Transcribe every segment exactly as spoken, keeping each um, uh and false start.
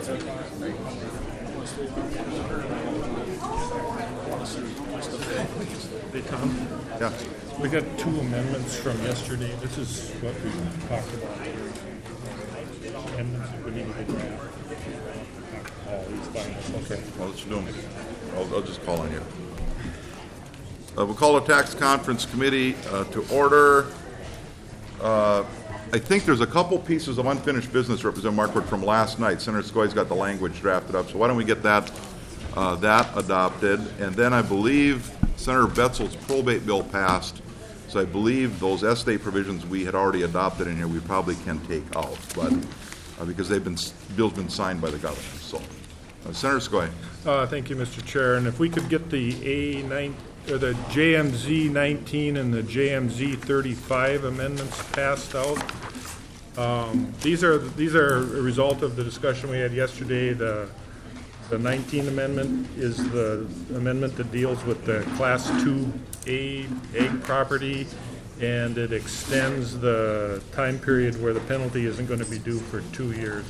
Hey, Tom? Yeah. We got two amendments from yesterday. This is what we talked about. Amendments that we need to draft. Oh, he's fine. Okay. Well, let's do them. I'll, I'll just call on you. Uh, we'll call a tax conference committee uh, to order. Uh, I think there's a couple pieces of unfinished business, Representative Markwood, from last night. Senator Skoye's got the language drafted up, so why don't we get that uh, that adopted? And then I believe Senator Betzel's probate bill passed, so I believe those estate provisions we had already adopted in here we probably can take out, but uh, because they've been bill's been signed by the governor. So, uh, Senator Skoye. Uh, thank you, Mister Chair. And if we could get the A nine or the J M Z nineteen and the J M Z thirty-five amendments passed out. Um, these are these are a result of the discussion we had yesterday. The the nineteen amendment is the amendment that deals with the Class two A egg property, and it extends the time period where the penalty isn't going to be due for two years.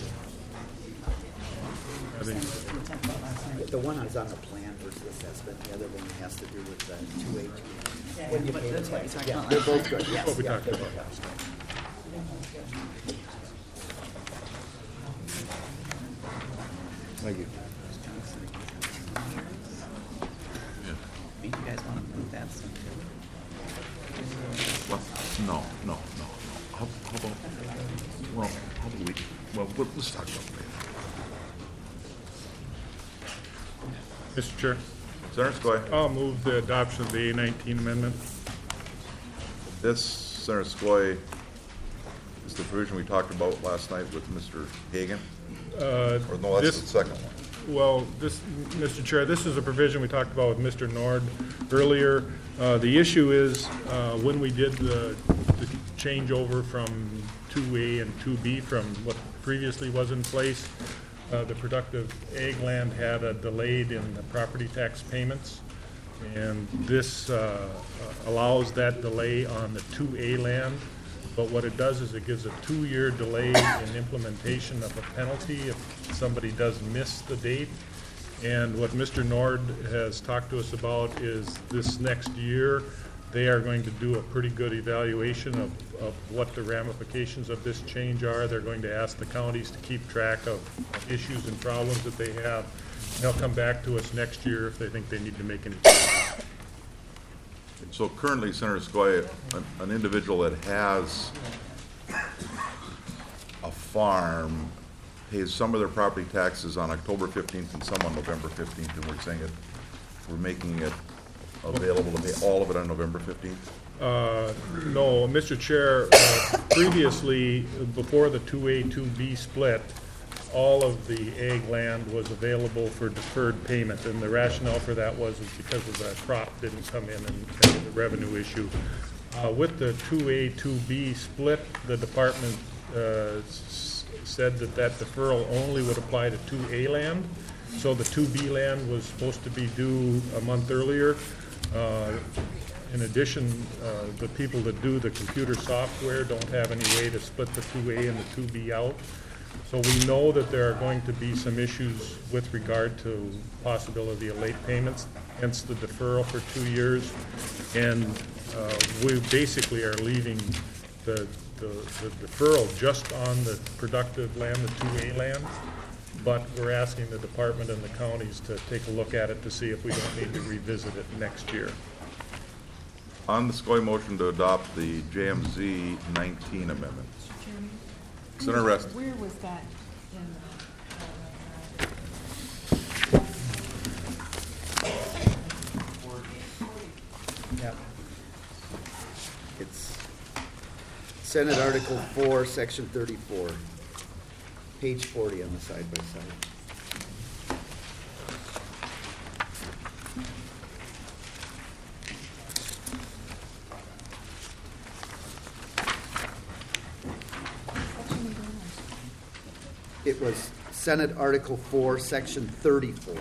I think The one is on the plan versus assessment. The other one has to do with the two A two. When you pay That's the what you tax. talked Yeah, about they're last both time. good. Yes. what we yeah, talked they're about. both good. Thank you. I think you guys want to move that stuff too. Well, no, no, no, no. How, how about, well, how do we, well, let- let's talk about that. Mister Chair, Senator Skoye. I'll move the adoption of the A nineteen amendment. This, Senator Skoye, is the provision we talked about last night with Mister Hagan? Uh, Or no, that's this- the second one. Well, this, Mister Chair, this is a provision we talked about with Mister Nord earlier. Uh, The issue is, uh, when we did the the changeover from two A and two B from what previously was in place, uh, the productive ag land had a delayed in the property tax payments. And this uh, allows that delay on the two A land. But what it does is it gives a two-year delay in implementation of a penalty if somebody does miss the date. And what Mister Nord has talked to us about is this next year, they are going to do a pretty good evaluation of, of what the ramifications of this change are. They're going to ask the counties to keep track of issues and problems that they have. And they'll come back to us next year if they think they need to make any changes. So currently, Senator Skoye, an, an individual that has a farm pays some of their property taxes on October fifteenth and some on November fifteenth, and we're saying it, we're making it available to pay all of it on November fifteenth? Uh, No, Mister Chair, uh, previously, before the two A, two B split, all of the ag land was available for deferred payment, and the rationale for that was is because of the crop didn't come in and and the revenue issue. Uh, With the two A, two B split, the department uh, s- said that that deferral only would apply to two A land, so the two B land was supposed to be due a month earlier. Uh, In addition, uh, the people that do the computer software don't have any way to split the two A and the two B out. So we know that there are going to be some issues with regard to possibility of late payments, hence the deferral for two years. And uh, we basically are leaving the, the, the deferral just on the productive land, the two A land. But we're asking the department and the counties to take a look at it to see if we don't need to revisit it next year. On the Skoye motion to adopt the J M Z nineteen amendment. Chairman? Senator Rest. Where was that in? Yeah. It's Senate Article four, Section thirty-four, page forty on the side by side. It was Senate Article four, Section thirty-four.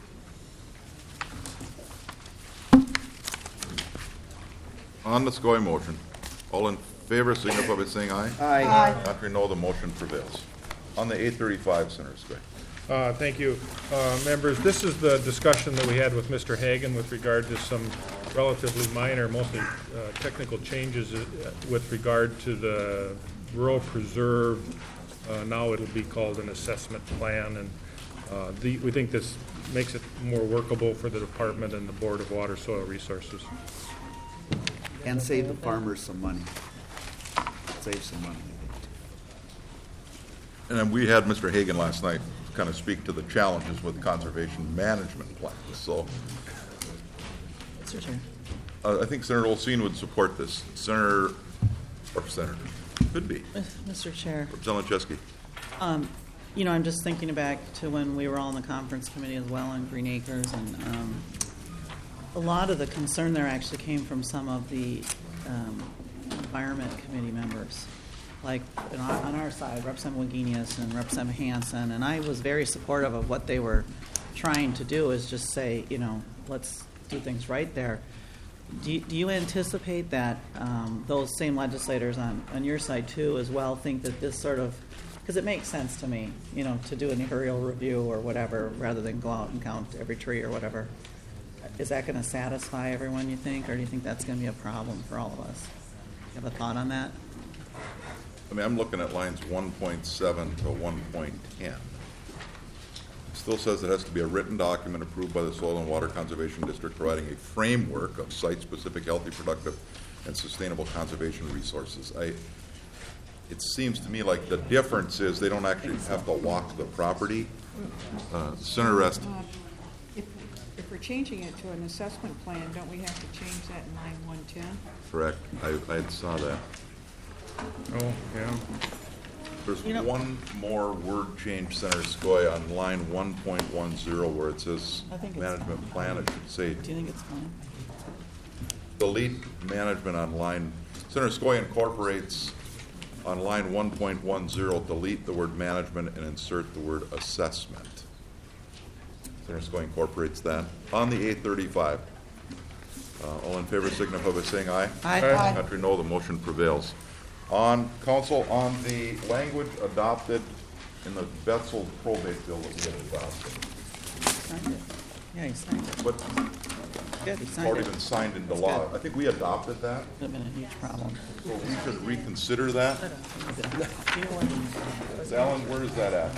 On the Skoye motion, all in favor, signify by saying aye. Aye. After no, the motion prevails. On the eight thirty-five, Senator Skoye. Uh, Thank you. Uh, Members, this is the discussion that we had with Mister Hagan with regard to some relatively minor, mostly uh, technical changes uh, with regard to the rural preserve. Uh, Now it'll be called an assessment plan, and uh, the- we think this makes it more workable for the department and the Board of Water Soil Resources. And save the farmers some money. Save some money. And then we had Mister Hagan last night kind of speak to the challenges with conservation management plans. So Mister Chair. uh, I think Senator Olsine would support this. Senator, or Senator, could be. Mister Chair, Representative Chesky. um, you know, I'm just thinking back to when we were all in the conference committee as well on Green Acres, and um, a lot of the concern there actually came from some of the um, environment committee members. Like, you know, on our side, Representative Wagenius and Representative Hansen, and I was very supportive of what they were trying to do, is just say, you know, let's do things right there. Do you, do you anticipate that um, those same legislators on, on your side too as well think that this sort of, because it makes sense to me, you know, to do an aerial review or whatever rather than go out and count every tree or whatever. Is that going to satisfy everyone, you think, or do you think that's going to be a problem for all of us? You have a thought on that? I mean, I'm looking at lines one point seven to one point ten. Still says it has to be a written document approved by the Soil and Water Conservation District providing a framework of site-specific, healthy, productive, and sustainable conservation resources. I, it seems to me like the difference is they don't actually have to walk the property. Uh, Senator Rest. Uh, If, if we're changing it to an assessment plan, don't we have to change that in line one ten? Correct. I, I saw that. Oh, yeah. There's You know- one more word change, Senator Skoye, on line one point one zero where it says I think it's management fine. plan. It should say Do you think it's fine? delete management on line. Senator Skoye incorporates on line one point one zero, delete the word management and insert the word assessment. Senator Skoye incorporates that. On the eight thirty-five, uh, all in favor signify by saying aye. Aye. Aye. Country no, the motion prevails. On, council, on the language adopted in the Betzel probate bill that we had adopted, Signed it. Yeah, he signed it. but Good, he it's signed already it. been signed into That's law. good. I think we adopted that, Could have been a huge problem. so we should reconsider that. Do you know what- Alan, where is that at?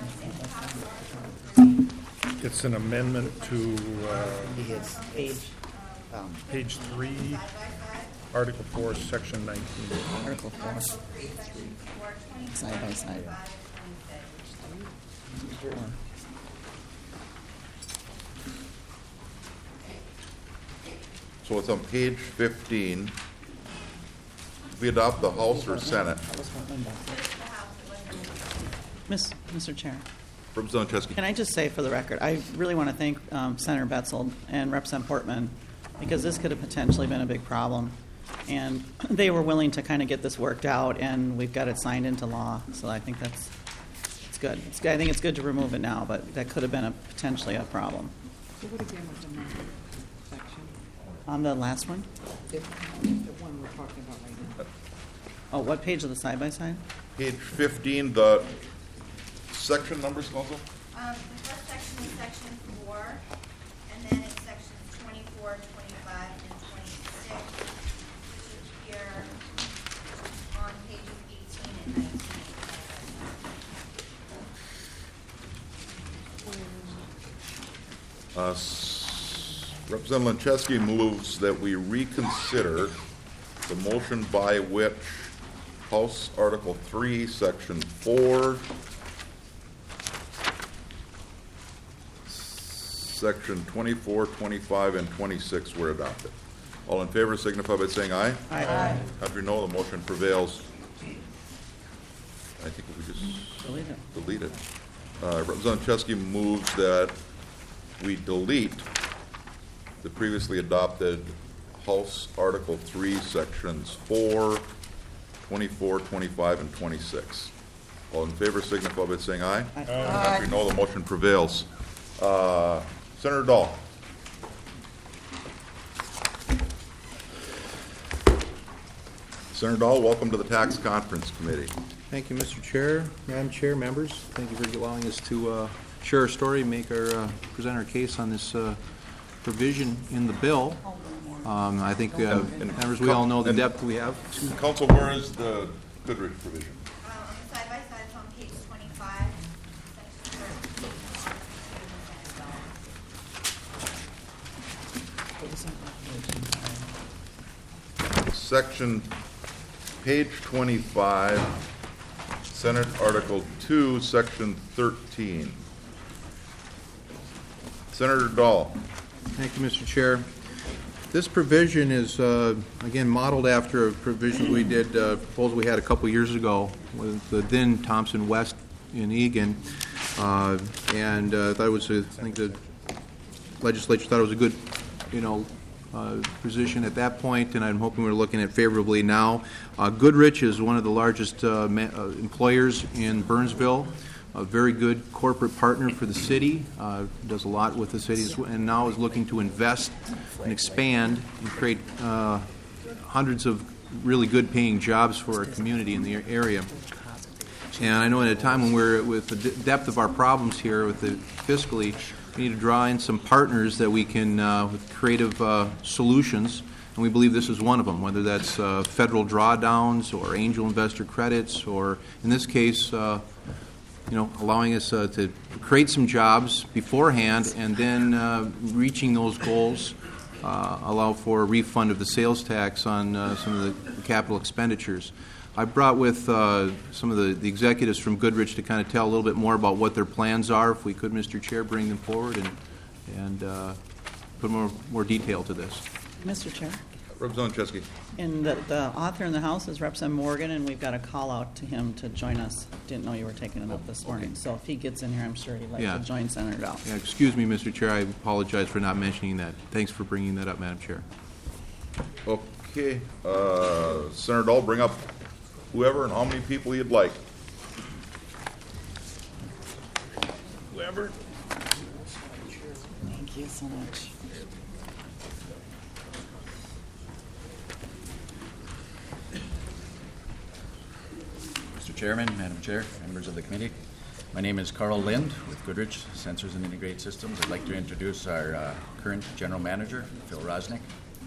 It's an amendment to uh, It's, Page, um, page three, Article four, Section nineteen. Article four. Side by side. Four. So it's on page fifteen. We adopt the House or Senate. That was what Linda. Miss, Mister Chair, Representative Chesky. can I just say for the record, I really want to thank um, Senator Betzel and Representative Portman, because this could have potentially been a big problem. And they were willing to kind of get this worked out, and we've got it signed into law. So I think that's, it's good. It's, good. I think it's good to remove it now, but that could have been a, potentially a problem. So what again was the number section? On the last one? The, the one we're talking about right now? Oh, what page of the side-by-side? Page fifteen, the section numbers, council? Um, the first section is section four, and then it's sections twenty-four, twenty-five, and twenty-six, which appear on pages eighteen and nineteen. Uh, s- Representative Lanchesky moves that we reconsider the motion by which House Article three, Section four, Section twenty-four, twenty-five, and twenty-six were adopted. All in favor signify by saying aye. Aye. Contrary no, the motion prevails. I think we just Delete it. delete it. Uh, Representative Chesky moves that we delete the previously adopted House Article three, Sections four, twenty-four, twenty-five, and twenty-six. All in favor signify by saying aye. Aye. Contrary no, the motion prevails. Uh, Senator Dahl. Senator Dahl, welcome to the Tax Conference Committee. Thank you, Mister Chair, Madam Chair, members. Thank you for allowing us to uh, share our story, make our, uh, present our case on this uh, provision in the bill. Um, I think, uh, members, we all know the depth we have. Council, where is the Goodrich provision? Uh, on the side by side, it's on page twenty-five, section thirteen. Section, page twenty-five, Senate Article two, Section thirteen. Senator Dahl. Thank you, Mister Chair. This provision is, uh, again, modeled after a provision we did, uh, proposal we had a couple years ago with the then Thompson West in Eagan. Uh, and uh, thought it was, a, I think the legislature thought it was a good, you know, uh, position at that point, and I'm hoping we're looking at favorably now. Uh, Goodrich is one of the largest uh, ma- uh, employers in Burnsville. A very good corporate partner for the city, uh, does a lot with the city, and now is looking to invest and expand and create uh, hundreds of really good paying jobs for our community in the area. And I know at a time when we're, with the de- depth of our problems here with the fiscally, we need to draw in some partners that we can, uh, with creative uh, solutions, and we believe this is one of them, whether that's uh, federal drawdowns or angel investor credits, or in this case, uh, you know, allowing us uh, to create some jobs beforehand, and then uh, reaching those goals, uh, allow for a refund of the sales tax on uh, some of the capital expenditures. I brought with uh, some of the, the executives from Goodrich to kind of tell a little bit more about what their plans are. If we could, Mister Chair, bring them forward and and uh, put more more detail to this. Mister Chair, Representative Chesky. and the, the author in the House is Representative Morgan, and we've got a call out to him to join us. Didn't know you were taking it up this morning, so if he gets in here, I'm sure he'd like Yeah. to join Senator Dahl. Yeah, excuse me, Mister Chair. I apologize for not mentioning that. Thanks for bringing that up, Madam Chair. Okay, uh, Senator Dahl, bring up whoever and how many people you'd like. Whoever. Thank you so much. Mister Chairman, Madam Chair, members of the committee, my name is Carl Lind with Goodrich Sensors and Integrated Systems. I'd like to introduce our uh, current General Manager, Phil Rosnick.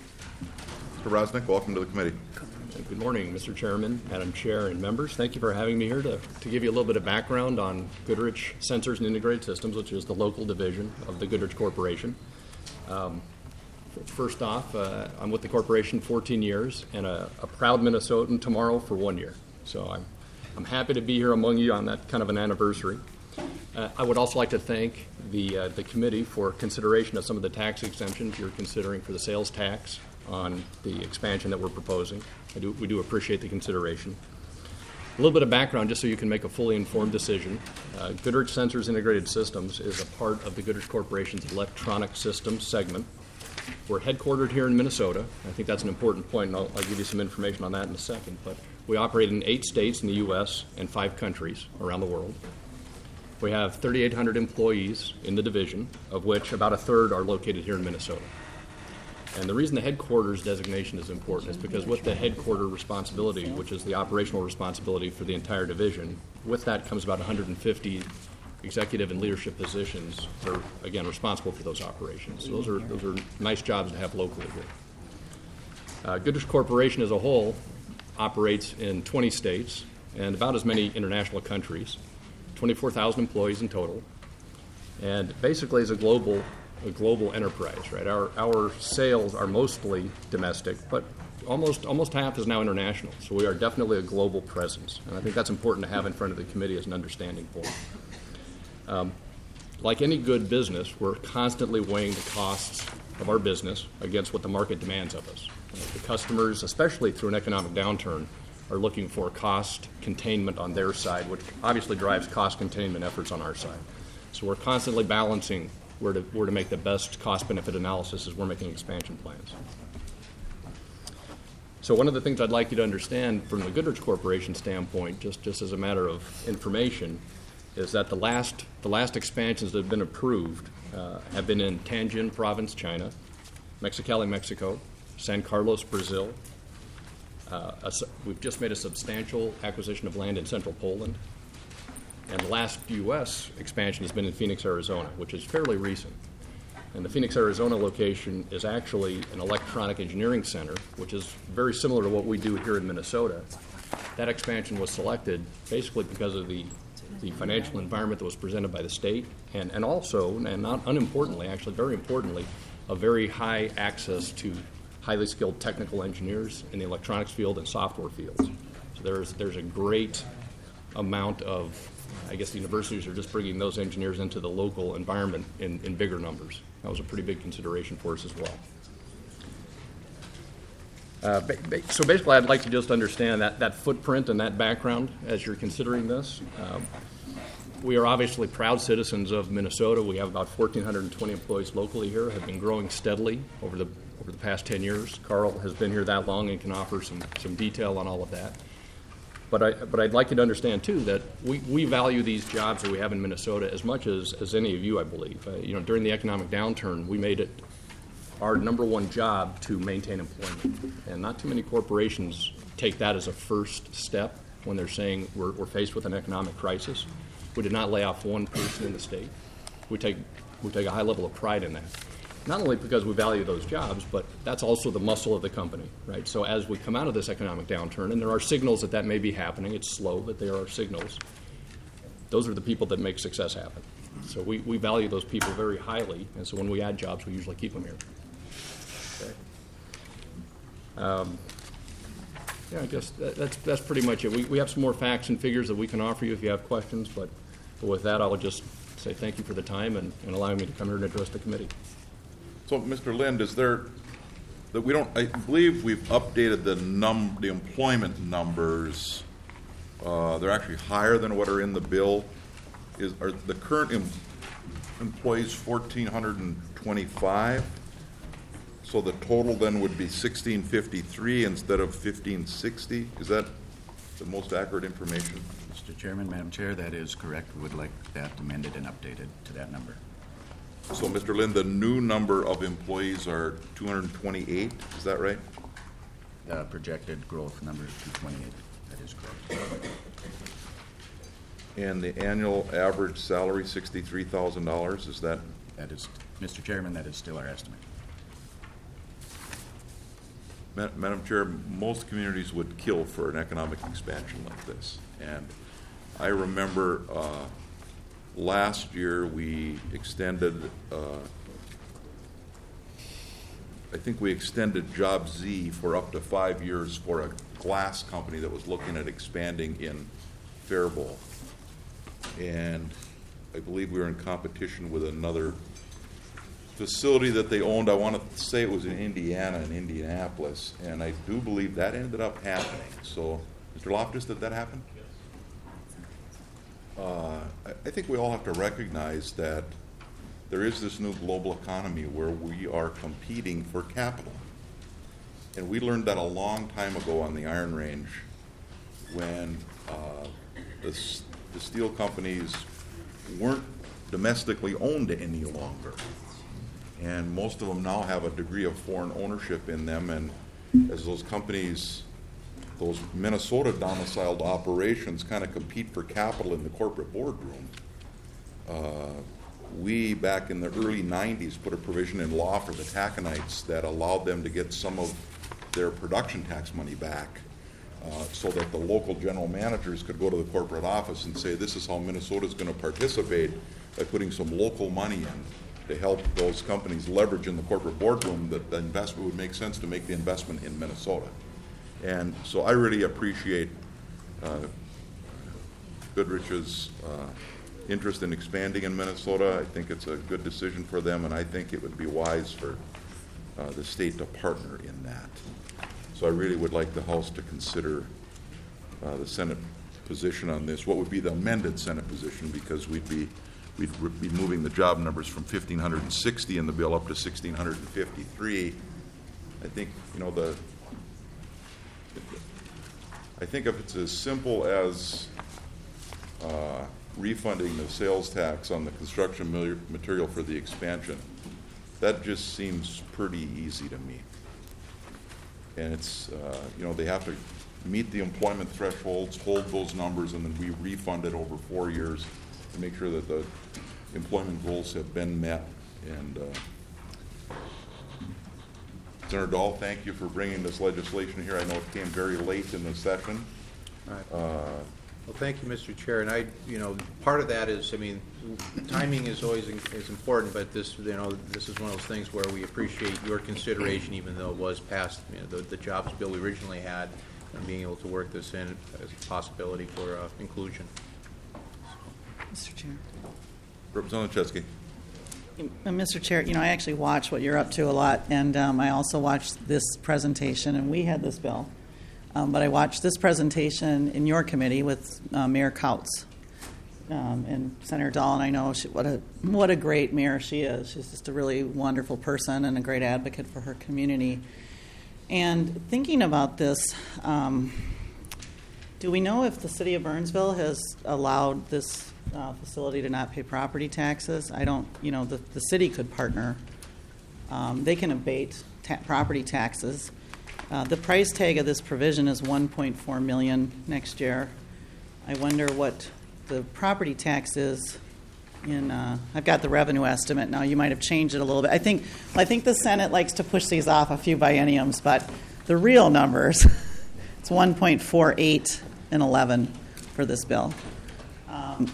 Mister Rosnick, welcome to the committee. Good morning, Mister Chairman, Madam Chair, and members. Thank you for having me here to, to give you a little bit of background on Goodrich Sensors and Integrated Systems, which is the local division of the Goodrich Corporation. Um, first off, uh, I'm with the corporation fourteen years and a, a proud Minnesotan tomorrow for one year. So I'm, I'm happy to be here among you on that kind of an anniversary. Uh, I would also like to thank the, uh, the committee for consideration of some of the tax exemptions you're considering for the sales tax on the expansion that we're proposing. I do, we do appreciate the consideration. A little bit of background just so you can make a fully informed decision. Uh, Goodrich Sensors Integrated Systems is a part of the Goodrich Corporation's Electronic Systems segment. We're headquartered here in Minnesota. I think that's an important point, and I'll, I'll give you some information on that in a second. But we operate in eight states in the U S and five countries around the world. We have thirty-eight hundred employees in the division, of which about a third are located here in Minnesota. And the reason the headquarters designation is important is because with the headquarter responsibility, which is the operational responsibility for the entire division, with that comes about one hundred fifty executive and leadership positions that are, again, responsible for those operations. So those are, those are nice jobs to have locally here. Uh, Goodrich Corporation as a whole operates in twenty states and about as many international countries, twenty-four thousand employees in total, and basically is a global a global enterprise, right? Our our sales are mostly domestic, but almost almost half is now international. So we are definitely a global presence, and I think that's important to have in front of the committee as an understanding point. Um, like any good business, we're constantly weighing the costs of our business against what the market demands of us. Uh, the customers, especially through an economic downturn, are looking for cost containment on their side, which obviously drives cost containment efforts on our side. So we're constantly balancing where to, where to make the best cost-benefit analysis as we're making expansion plans. So one of the things I'd like you to understand from the Goodrich Corporation standpoint, just, just as a matter of information, is that the last, the last expansions that have been approved uh, have been in Tianjin Province, China, Mexicali, Mexico, San Carlos, Brazil. Uh, a, we've just made a substantial acquisition of land in central Poland. And the last U S expansion has been in Phoenix, Arizona, which is fairly recent. And the Phoenix, Arizona location is actually an electronic engineering center, which is very similar to what we do here in Minnesota. That expansion was selected basically because of the, the financial environment that was presented by the state, and, and also, and not unimportantly, actually very importantly, a very high access to highly skilled technical engineers in the electronics field and software fields. So there's, there's a great amount of, I guess the universities are just bringing those engineers into the local environment in, in bigger numbers. That was a pretty big consideration for us as well. Uh, ba- ba- so basically, I'd like to just understand that, that footprint and that background as you're considering this. Um, we are obviously proud citizens of Minnesota. We have about one thousand four hundred twenty employees locally here, have been growing steadily over the over the past ten years. Carl has been here that long and can offer some, some detail on all of that. But, I, but I'd like you to understand, too, that we, we value these jobs that we have in Minnesota as much as, as any of you, I believe. Uh, you know, during the economic downturn, we made it our number one job to maintain employment. And not too many corporations take that as a first step when they're saying we're, we're faced with an economic crisis. We did not lay off one person in the state. We take, we take a high level of pride in that. Not only because we value those jobs, but that's also the muscle of the company, right? So as we come out of this economic downturn, and there are signals that that may be happening, it's slow, but there are signals, those are the people that make success happen. So we, we value those people very highly, and so when we add jobs, we usually keep them here. Okay. Um, yeah, I guess that, that's, that's pretty much it. We, we have some more facts and figures that we can offer you if you have questions, but, but with that, I'll just say thank you for the time and, and allowing me to come here and address the committee. So, Mister Lind, is there, that we don't, I believe we've updated the num, the employment numbers. Uh, they're actually higher than what are in the bill. Is, are the current em, employees one thousand four hundred twenty-five? So the total then would be sixteen fifty-three instead of fifteen sixty? Is that the most accurate information? Mister Chairman, Madam Chair, that is correct. We would like that amended and updated to that number. So, Mister Lind, the new number of employees are two hundred twenty-eight, is that right? The projected growth number is two twenty-eight. That is correct. And the annual average salary, sixty-three thousand dollars, is that? That is, Mister Chairman, that is still our estimate. Ma- Madam Chair, most communities would kill for an economic expansion like this. And I remember uh, last year we extended, uh, I think we extended Job Z for up to five years for a glass company that was looking at expanding in Faribault. And I believe we were in competition with another facility that they owned. I want to say it was in Indiana, in Indianapolis, and I do believe that ended up happening. So, Mister Loftus, did that happen? Uh, I, I think we all have to recognize that there is this new global economy where we are competing for capital. And we learned that a long time ago on the Iron Range when uh, the, the steel companies weren't domestically owned any longer. And most of them now have a degree of foreign ownership in them, and as those companies, those Minnesota domiciled operations kind of compete for capital in the corporate boardroom, uh, we back in the early nineties put a provision in law for the Taconites that allowed them to get some of their production tax money back, uh, so that the local general managers could go to the corporate office and say, this is how Minnesota is going to participate by putting some local money in to help those companies leverage in the corporate boardroom that the investment would make sense to make the investment in Minnesota. And so I really appreciate uh, Goodrich's uh, interest in expanding in Minnesota. I think it's a good decision for them, and I think it would be wise for uh, the state to partner in that. So I really would like the House to consider uh, the Senate position on this. What would be the amended Senate position, because we'd be We'd be moving the job numbers from fifteen sixty in the bill up to sixteen fifty-three. I think, you know, the, I think if it's as simple as uh, refunding the sales tax on the construction material for the expansion, that just seems pretty easy to me. And it's, uh, you know, they have to meet the employment thresholds, hold those numbers, and then we refund it over four years to make sure that the employment goals have been met. And uh, Senator Dahl, thank you for bringing this legislation here. I know it came very late in the session. All right. Uh, Well, thank you, Mister Chair, and I, you know, part of that is, I mean, timing is always is important, but this, you know, this is one of those things where we appreciate your consideration, even though it was passed, you know, the, the jobs bill we originally had, and being able to work this in as a possibility for uh, inclusion. Mister Chair. Representative Chesky. Uh, Mister Chair, you know, I actually watch what you're up to a lot, and um, I also watched this presentation, and we had this bill. Um, but I watched this presentation in your committee with uh, Mayor Kautz. Um, and Senator Dahl, and I know she, what a what a great mayor she is. She's just a really wonderful person and a great advocate for her community. And thinking about this, um, do we know if the city of Burnsville has allowed this uh, facility to not pay property taxes? I don't, you know, the, the city could partner. Um, they can abate ta- property taxes. Uh, the price tag of this provision is one point four million dollars next year. I wonder what the property tax is in. Uh, I've got the revenue estimate now. You might have changed it a little bit. I think. I think the Senate likes to push these off a few bienniums, but the real numbers, it's one point four eight and eleven for this bill. Um,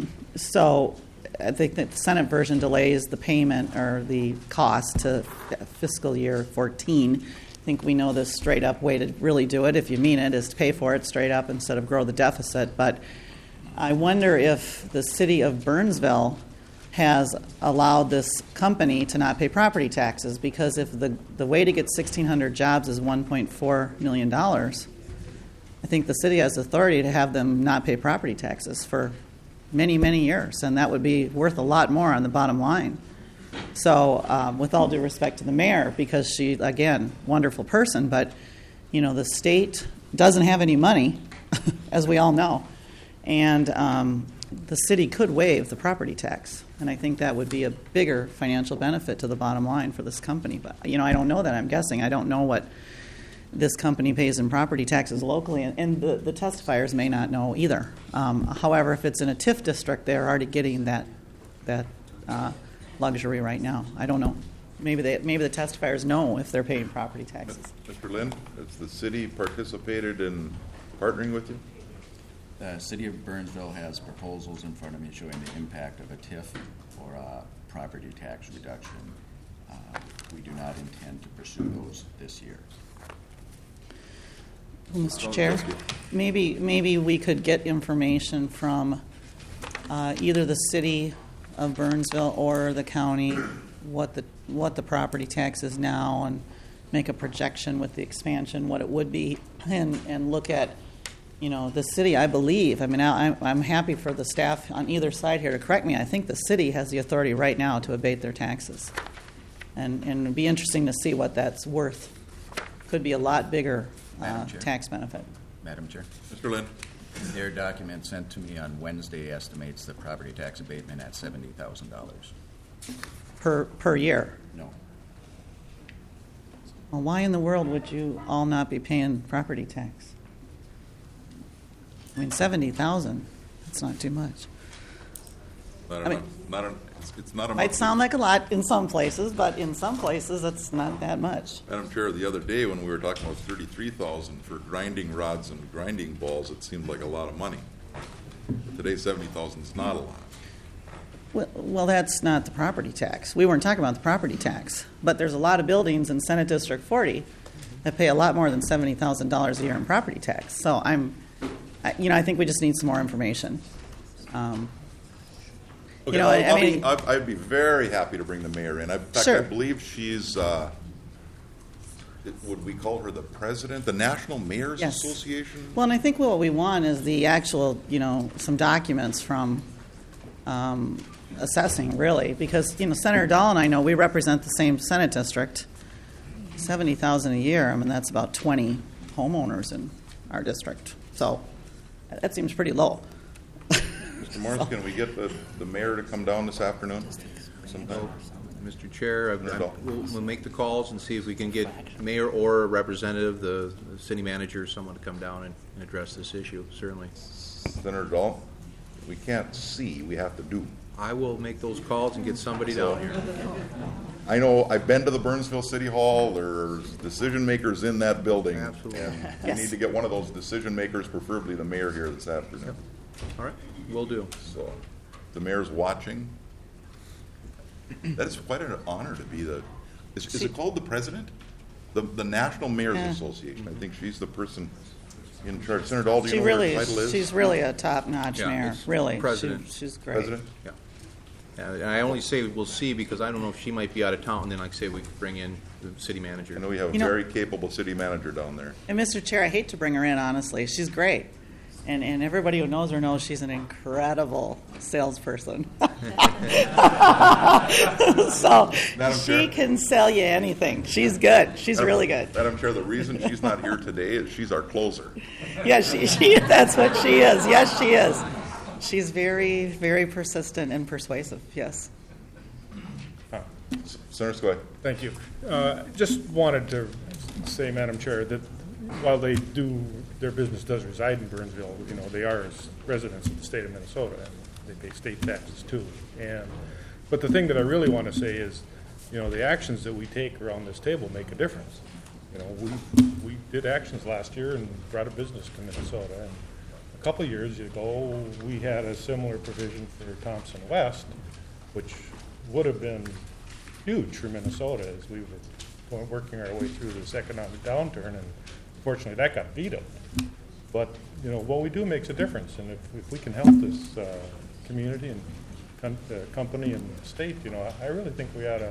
so I think that the Senate version delays the payment or the cost to fiscal year fourteen. I think we know the straight up way to really do it, if you mean it, is to pay for it straight up instead of grow the deficit. But I wonder if the city of Burnsville has allowed this company to not pay property taxes, because if the, the way to get sixteen hundred jobs is one point four million dollars, I think the city has authority to have them not pay property taxes for many, many years, and that would be worth a lot more on the bottom line. So um, with all due respect to the mayor, because she, again, wonderful person, but, you know, the state doesn't have any money, as we all know, and um, the city could waive the property tax, and I think that would be a bigger financial benefit to the bottom line for this company. But, you know, I don't know that. I'm guessing. I don't know what this company pays in property taxes locally, and, and the, the testifiers may not know either. Um, however, if it's in a T I F district, they're already getting that that uh, luxury right now. I don't know. Maybe they, maybe the testifiers know if they're paying property taxes. Mister Lind, has the city participated in partnering with you? The city of Burnsville has proposals in front of me showing the impact of a T I F or a property tax reduction. Uh, we do not intend to pursue those this year. Well, Mister Chair, maybe maybe we could get information from uh, either the city of Burnsville or the county what the what the property tax is now, and make a projection with the expansion what it would be, and and look at, you know, the city. I believe. I mean, I, I'm happy for the staff on either side here to correct me. I think the city has the authority right now to abate their taxes, and and it'd be interesting to see what that's worth. Could be a lot bigger uh, tax benefit. Madam Chair. Mister Lind. Their document sent to me on Wednesday estimates the property tax abatement at seventy thousand dollars. Per per year. No. Well, why in the world would you all not be paying property tax? I mean, seventy thousand. That's not too much. Not I mean, enough. Not a, it's, it's not a. Might sound like a lot in some places, but in some places it's not that much. Madam Chair, the other day when we were talking about thirty-three thousand for grinding rods and grinding balls, it seemed like a lot of money. Today, seventy thousand is not a lot. Well, well, that's not the property tax. We weren't talking about the property tax, but there's a lot of buildings in Senate District forty that pay a lot more than seventy thousand dollars a year in property tax. So I'm, I, you know, I think we just need some more information. Um, Okay, you know, I'll, I, I'll I mean, be, I'd, I'd be very happy to bring the mayor in. I, in fact, Sure. I believe she's, uh, it- would we call her the president, the National Mayors Yes. Association? Well, and I think what we want is the actual, you know, some documents from um, assessing, really, because, you know, Senator Dahl and I know we represent the same Senate district. seventy thousand a year, I mean, that's about twenty homeowners in our district. So that seems pretty low. Mister Morris, can we get the, the mayor to come down this afternoon sometime? Mister Chair, I've- Senator I've- Dahl. we'll, we'll make the calls and see if we can get mayor or a representative, the, the city manager, someone to come down and, and address this issue, certainly. Senator Dahl, we can't see, we have to do. I will make those calls and get somebody down here. I know, I've been to the Burnsville City Hall, there's decision makers in that building. Absolutely. And we Yes. need to get one of those decision makers, preferably the mayor here this afternoon. All right, will do. So, the mayor's watching. That is quite an honor to be the, is, is it called the president? The, the National Mayors Yeah. Association, I think she's the person in charge. Senator Dahl, do She you know what her really, title is? she's really a top-notch Yeah, mayor, it's really. She- president. She's great. President? Yeah. Yeah, and I only say we'll see because I don't know if she might be out of town, and then like I say, we could bring in the city manager. I know we have a You know- very capable city manager down there. And Mister Chair, I hate to bring her in, honestly. She's great. And, and everybody who knows her knows she's an incredible salesperson. So Madam she Chair. can sell you anything. She's good. She's really good. Madam Chair, the reason she's not here today is she's our closer. Yeah, she, she, that's what she is. Yes, she is. She's very, very persistent and persuasive, yes. Senator Skoye. Thank you. Uh, Just wanted to say, Madam Chair, that while they do, their business does reside in Burnsville, you know, they are residents of the state of Minnesota, and they pay state taxes too. And, but the thing that I really want to say is, you know, the actions that we take around this table make a difference. You know, we, we did actions last year and brought a business to Minnesota. And a couple of years ago, we had a similar provision for Thompson West, which would have been huge for Minnesota as we were going- working our way through this economic downturn, and unfortunately that got vetoed. But, you know, what we do makes a difference, and if, if we can help this uh, community and com- uh, company and state, you know, I I really think we ought to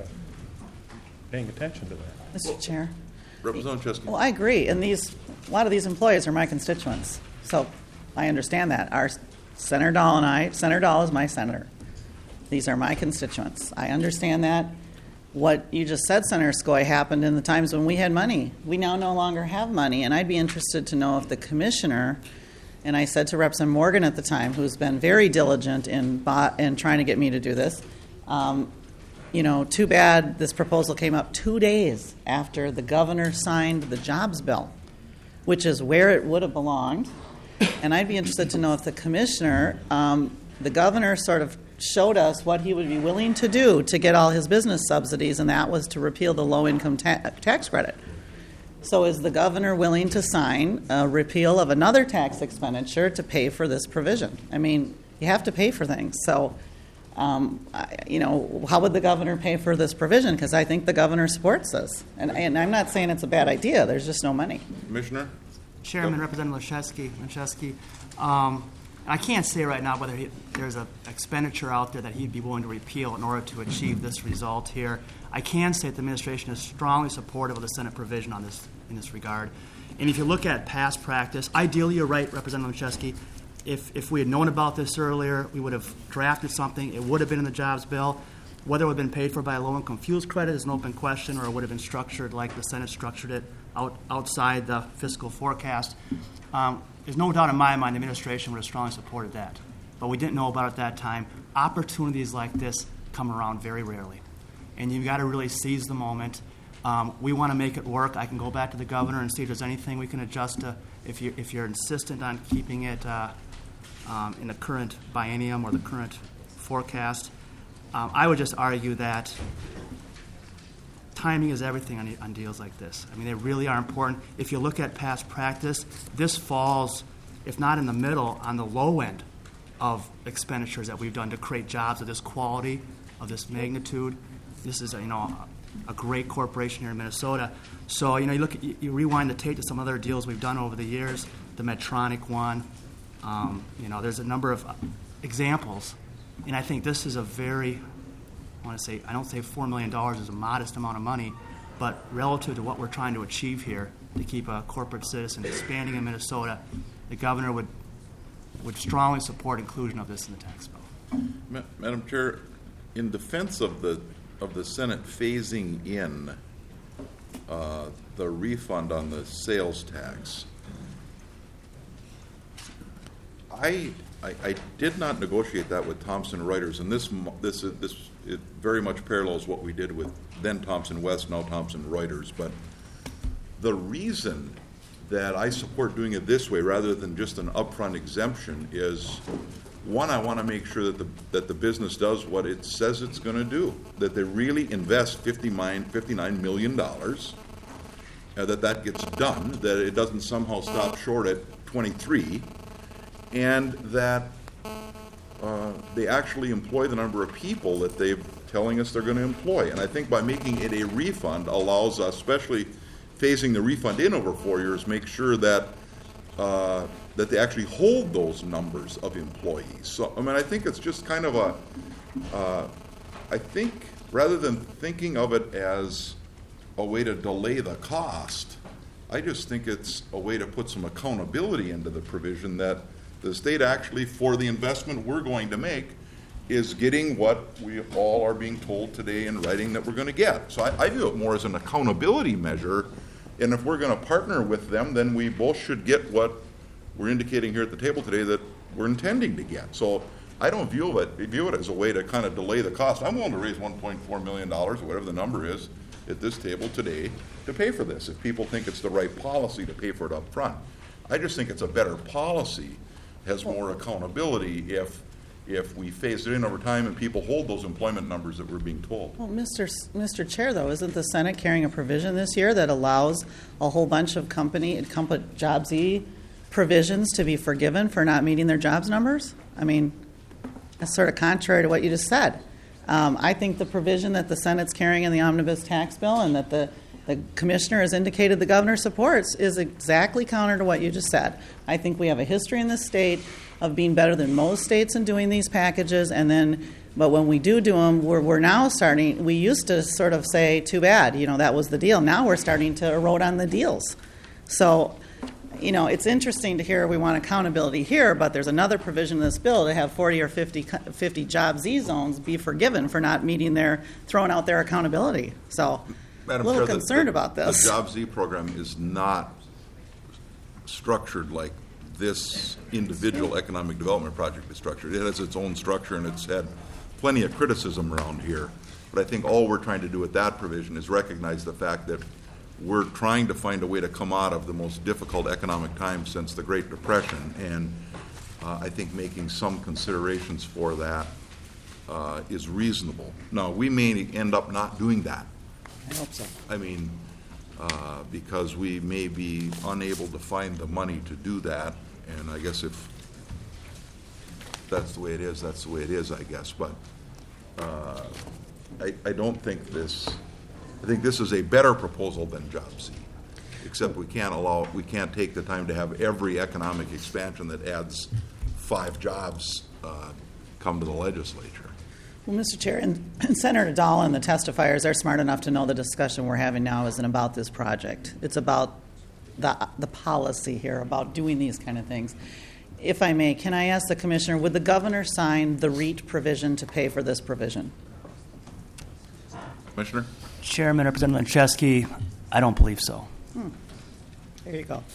paying attention to that. Mister Chair. Representative Chesky. Well, I agree, and these, a lot of these employees are my constituents, so I understand that. Our Senator Dahl and I, Senator Dahl is my senator. These are my constituents. I understand that. What you just said, Senator Skoye, happened in the times when we had money. We now no longer have money, and I'd be interested to know if the commissioner, and I said to Representative Morgan at the time, who's been very diligent in, bo- in trying to get me to do this, um, you know, too bad this proposal came up two days after the governor signed the jobs bill, which is where it would have belonged. And I'd be interested to know if the commissioner, um, the governor sort of showed us what he would be willing to do to get all his business subsidies, and that was to repeal the low-income ta- tax credit. So is the governor willing to sign a repeal of another tax expenditure to pay for this provision? I mean, you have to pay for things. So, um, I, you know, how would the governor pay for this provision? Because I think the governor supports this. And, and I'm not saying it's a bad idea. There's just no money. Commissioner? Chairman, Representative Leszewski, Leszewski, um, I can't say right now whether he, there's an expenditure out there that he'd be willing to repeal in order to achieve this result here. I can say that the administration is strongly supportive of the Senate provision on this in this regard. And if you look at past practice, ideally, you're right, Representative Leszewski. If if we had known about this earlier, we would have drafted something. It would have been in the jobs bill. Whether it would have been paid for by a low-income fuels credit is an open question, or it would have been structured like the Senate structured it out, outside the fiscal forecast. Um, there's no doubt in my mind the administration would have strongly supported that. But we didn't know about it at that time. Opportunities like this come around very rarely. And you've got to really seize the moment. Um, we want to make it work. I can go back to the governor and see if there's anything we can adjust to, if, you, if you're insistent on keeping it uh, um, in the current biennium or the current forecast. Um, I would just argue that timing is everything on, on deals like this. I mean, they really are important. If you look at past practice, this falls, if not in the middle, on the low end of expenditures that we've done to create jobs of this quality, of this magnitude. This is, a, you know, a great corporation here in Minnesota. So, you know, you look, at, you, you rewind the tape to some other deals we've done over the years, the Medtronic one. Um, you know, there's a number of examples. And I think this is a very, I want to say, I don't say four million dollars is a modest amount of money, but relative to what we're trying to achieve here, to keep a corporate citizen expanding in Minnesota, the governor would would strongly support inclusion of this in the tax bill. Ma- Madam Chair, in defense of the of the Senate phasing in uh, the refund on the sales tax, I I, I did not negotiate that with Thomson Reuters, and this mo- this is- this it very much parallels what we did with then Thomson West, now Thomson Reuters. But the reason that I support doing it this way rather than just an upfront exemption is, one, I want to make sure that the that the business does what it says it's going to do, that they really invest fifty-nine million dollars, uh, that that gets done, that it doesn't somehow stop short at twenty-three, and that uh, they actually employ the number of people that they're telling us they're going to employ. And I think by making it a refund allows us, especially phasing the refund in over four years, make sure that uh, that they actually hold those numbers of employees. So, I mean, I think it's just kind of a, uh, I think rather than thinking of it as a way to delay the cost, I just think it's a way to put some accountability into the provision that the state actually, for the investment we're going to make, is getting what we all are being told today in writing that we're going to get. So I, I view it more as an accountability measure, and if we're going to partner with them, then we both should get what we're indicating here at the table today that we're intending to get. So I don't view it view it as a way to kind of delay the cost. I'm willing to raise one point four million dollars, or whatever the number is, at this table today to pay for this, if people think it's the right policy to pay for it up front. I just think it's a better policy, has more accountability if if we phase it in over time and people hold those employment numbers that we're being told. Well, Mister S- Mister Chair, though, isn't the Senate carrying a provision this year that allows a whole bunch of company, company JobsE provisions to be forgiven for not meeting their jobs numbers? I mean, that's sort of contrary to what you just said. Um, I think the provision that the Senate's carrying in the omnibus tax bill and that the, the commissioner has indicated the governor supports is exactly counter to what you just said. I think we have a history in this state of being better than most states in doing these packages, and then, but when we do do them, we're, we're now starting, we used to sort of say, too bad, you know, that was the deal. Now we're starting to erode on the deals. So, you know, it's interesting to hear we want accountability here, but there's another provision in this bill to have forty or fifty, fifty JobsE zones be forgiven for not meeting their, throwing out their accountability. So, Madam a little Chair, concerned the, about this. The JobsE program is not structured like this individual economic development project is structured. It has its own structure, and it's had plenty of criticism around here. But I think all we're trying to do with that provision is recognize the fact that we're trying to find a way to come out of the most difficult economic times since the Great Depression, and uh, I think making some considerations for that uh, is reasonable. Now, we may end up not doing that. I hope so. I mean, uh, because we may be unable to find the money to do that, and I guess if that's the way it is, that's the way it is, I guess. But uh, I, I don't think this, I think this is a better proposal than JobsE, except we can't allow, we can't take the time to have every economic expansion that adds five jobs uh, come to the legislature. Well, Mister Chair, and, and Senator Dahl and the testifiers are smart enough to know the discussion we're having now isn't about this project. It's about the the policy here, about doing these kind of things. If I may, can I ask the Commissioner, would the governor sign the REIT provision to pay for this provision? Commissioner? Chairman, Representative Lanczewski, I don't believe so. Hmm. There you go.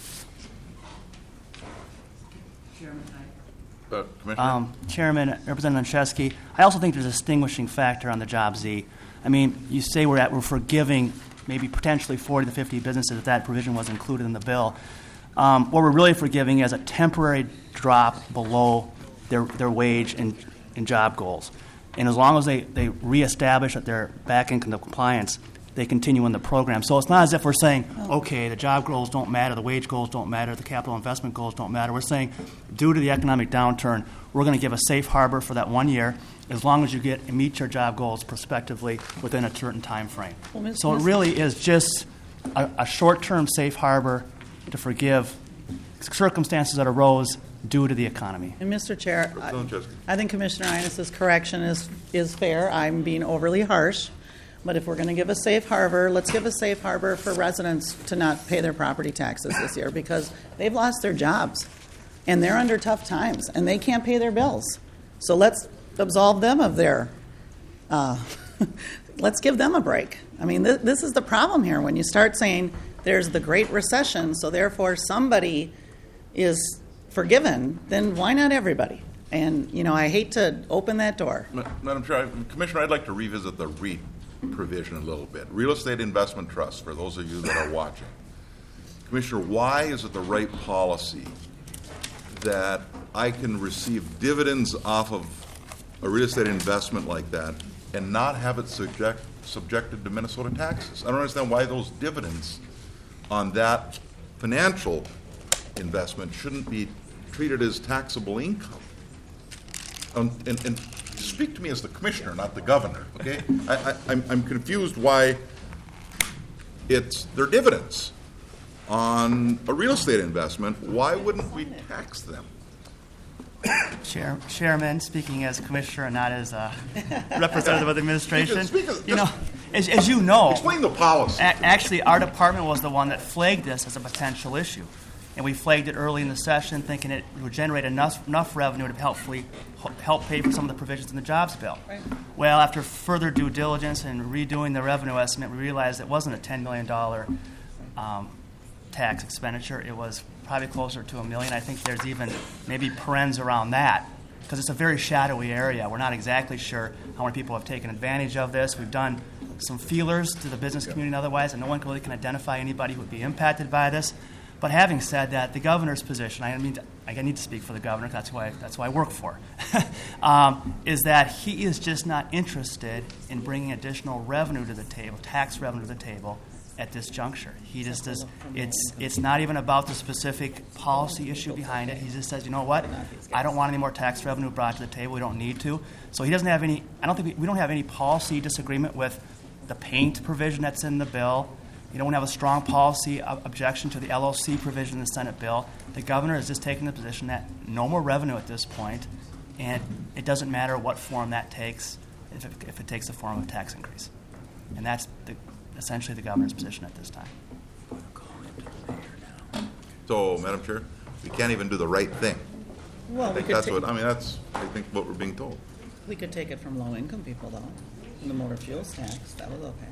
Uh, Commissioner? Um, Chairman, Representative Lanczewski, I also think there's a distinguishing factor on the JobsE. I mean, you say we're at, we're forgiving maybe potentially forty to fifty businesses if that provision was included in the bill. Um, what we're really forgiving is a temporary drop below their, their wage and, and job goals. And as long as they, they reestablish that they're back in compliance, they continue in the program. So it's not as if we're saying, okay, the job goals don't matter, the wage goals don't matter, the capital investment goals don't matter. We're saying, due to the economic downturn, we're going to give a safe harbor for that one year as long as you get and meet your job goals prospectively within a certain time frame. Well, Miz So it really is just a, a short-term safe harbor to forgive circumstances that arose due to the economy. And Mister Chair, I, Lanczewski. I think Commissioner Inas's correction is, is fair. I'm being overly harsh. But if we're going to give a safe harbor, let's give a safe harbor for residents to not pay their property taxes this year because they've lost their jobs and they're under tough times and they can't pay their bills. So let's absolve them of their, uh, let's give them a break. I mean, th- this is the problem here. When you start saying there's the Great Recession, so therefore somebody is forgiven, then why not everybody? And, you know, I hate to open that door. Ma- Madam Chair, I- Commissioner, I'd like to revisit the REIT provision a little bit. Real Estate Investment Trust, for those of you that are watching. Commissioner, why is it the right policy that I can receive dividends off of a real estate investment like that and not have it subject, subjected to Minnesota taxes? I don't understand why those dividends on that financial investment shouldn't be treated as taxable income. Um, and, and speak to me as the commissioner, not the governor, okay? I, I, I'm, I'm confused why it's their dividends on a real estate investment. Why wouldn't we tax them? Chair, Chairman, speaking as commissioner and not as a representative of the administration, Speak as- speak as- you know, as, as you know, Explain the policy. a- actually, our department was the one that flagged this as a potential issue. And we flagged it early in the session, thinking it would generate enough, enough revenue to helpfully help pay for some of the provisions in the jobs bill. Right. Well, after further due diligence and redoing the revenue estimate, we realized it wasn't a ten million dollars um, tax expenditure. It was probably closer to a million. I think there's even maybe parens around that because it's a very shadowy area. We're not exactly sure how many people have taken advantage of this. We've done some feelers to the business community and otherwise, and no one really can identify anybody who would be impacted by this. But having said that, the governor's position, I mean, I need to speak for the governor, that's who I, that's who I work for, um, is that he is just not interested in bringing additional revenue to the table, tax revenue to the table at this juncture. He just does, it's, it's not even about the specific policy issue behind it. He just says, you know what, I don't want any more tax revenue brought to the table. We don't need to. So he doesn't have any, I don't think, we, we don't have any policy disagreement with the paint provision that's in the bill. You don't have a strong policy objection to the L L C provision in the Senate bill. The governor is just taking the position that no more revenue at this point, and it doesn't matter what form that takes, if it, if it takes the form of a tax increase. And that's the, essentially the governor's position at this time. So, Madam Chair, we can't even do the right thing. Well, I we think could that's ta- what, I mean, that's, I think, what we're being told. we could take it from low-income people, though. The motor fuels tax, that was okay.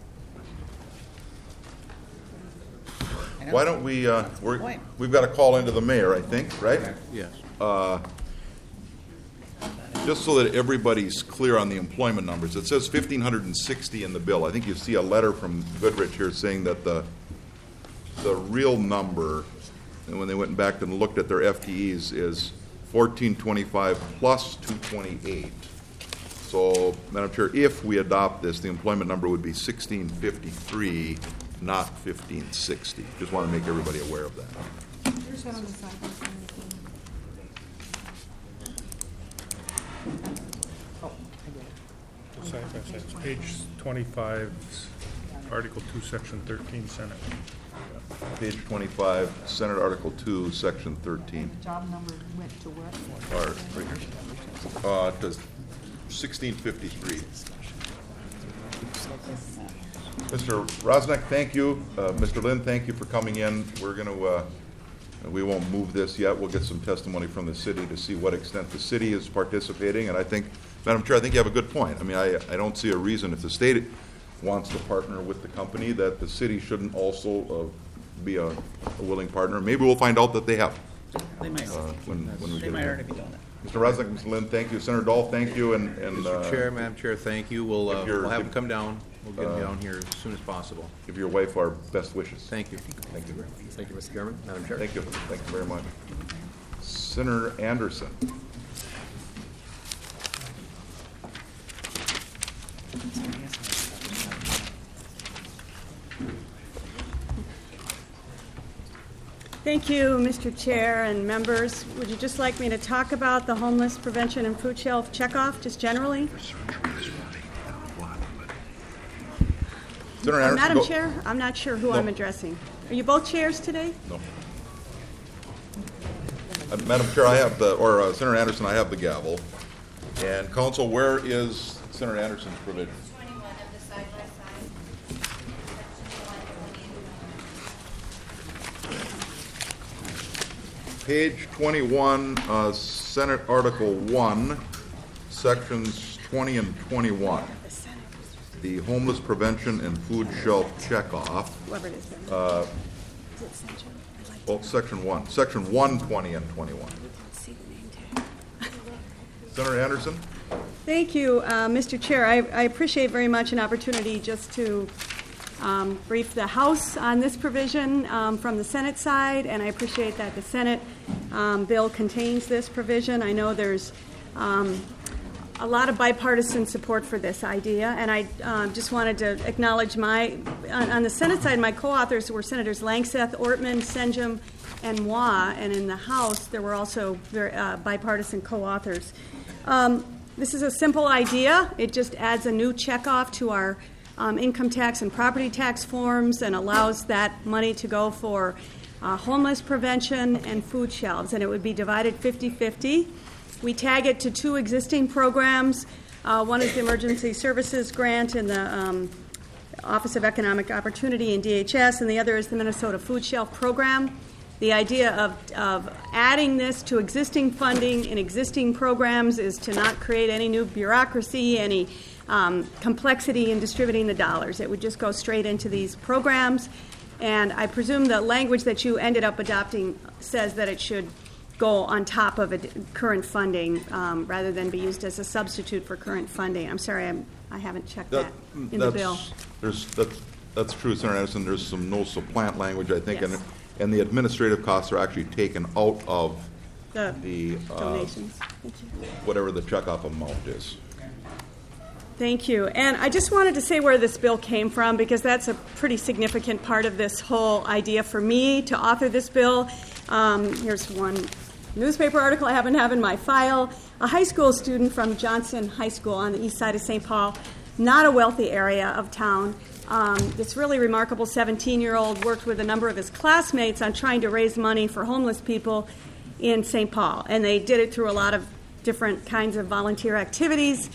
Yeah. Why don't we, uh, we're, Point. we've got a call into the mayor, I think, right? Yes. Just so that everybody's clear on the employment numbers, it says fifteen sixty in the bill. I think you see a letter from Goodrich here saying that the, the real number, and when they went back and looked at their F T Es, is fourteen twenty-five plus two twenty-eight. So, Madam Chair, if we adopt this, the employment number would be sixteen fifty-three, not fifteen sixty. Just want to make everybody aware of that. Here's that on the side. Side by side. It's page twenty-five, Article two, Section thirteen, Senate. Page twenty-five, Senate Article two, Section thirteen. Job number went to what? Or, right here. Uh, it does sixteen fifty-three. Mister Rosnick, thank you. Uh, Mister Lynn, thank you for coming in. We're going to, uh, we won't move this yet. We'll get some testimony from the city to see what extent the city is participating. And I think, Madam Chair, I think you have a good point. I mean, I, I don't see a reason if the state wants to partner with the company that the city shouldn't also uh, be a, a willing partner. Maybe we'll find out that they have. They might, Uh, when, when we they get might there. already be doing it. Mister Rosnick, Mister Lynn, thank you. Senator Dahl, thank you. And, and Mister uh, Chair, Madam Chair, thank you. We'll, uh, if you're- we'll have if- him come down. We'll get him uh, down here as soon as possible. give your wife our best wishes. Thank you. Thank you very much. Thank you, Mister Chairman. Madam Chair. Thank you. Thank you very much. Senator Anderson. Thank you, Mister Chair and members. Would you just like me to talk about the homeless prevention and food shelf checkoff, just generally? Senator Uh, Anderson. Madam go- Chair, I'm not sure who No. I'm addressing. Are you both chairs today? No. Uh, Madam Chair, I have the, or uh, Senator Anderson, I have the gavel. And counsel, where is Senator Anderson's provision? twenty-one of the side by side. Section Page twenty-one, uh, Senate Article one, Sections twenty and twenty-one. The homeless prevention and food shelf checkoff. Whoever it is. Uh, Well, Section one, Section one, twenty and twenty-one. Senator Anderson? Thank you, uh, Mister Chair. I, I appreciate very much an opportunity just to um, brief the House on this provision um, from the Senate side, and I appreciate that the Senate um, bill contains this provision. I know there's um, a lot of bipartisan support for this idea, and I uh, just wanted to acknowledge my, on, on the Senate side, my co-authors were Senators Langseth, Ortman, Senjum, and Moi, and in the House there were also very, uh, bipartisan co-authors. Um, this is a simple idea. It just adds a new checkoff to our um, income tax and property tax forms and allows that money to go for uh, homeless prevention and food shelves, and it would be divided fifty-fifty. We tag it to two existing programs. Uh, one is the Emergency Services Grant in the um, Office of Economic Opportunity in D H S, and the other is the Minnesota Food Shelf Program. The idea of, of adding this to existing funding in existing programs is to not create any new bureaucracy, any um, complexity in distributing the dollars. It would just go straight into these programs. And I presume the language that you ended up adopting says that it should go on top of a current funding um, rather than be used as a substitute for current funding. I'm sorry, I'm, I haven't checked that, that in the bill. There's, that's, that's true, Senator Anderson. There's some no supplant language, I think, yes. and, and the administrative costs are actually taken out of the, the uh, donations. whatever the checkoff amount is. Thank you. And I just wanted to say where this bill came from, because that's a pretty significant part of this whole idea for me to author this bill. Um, here's one newspaper article I happen to have in my file. A high school student from Johnson High School on the east side of Saint Paul, not a wealthy area of town. Um, this really remarkable seventeen-year-old worked with a number of his classmates on trying to raise money for homeless people in Saint Paul. And they did it through a lot of different kinds of volunteer activities.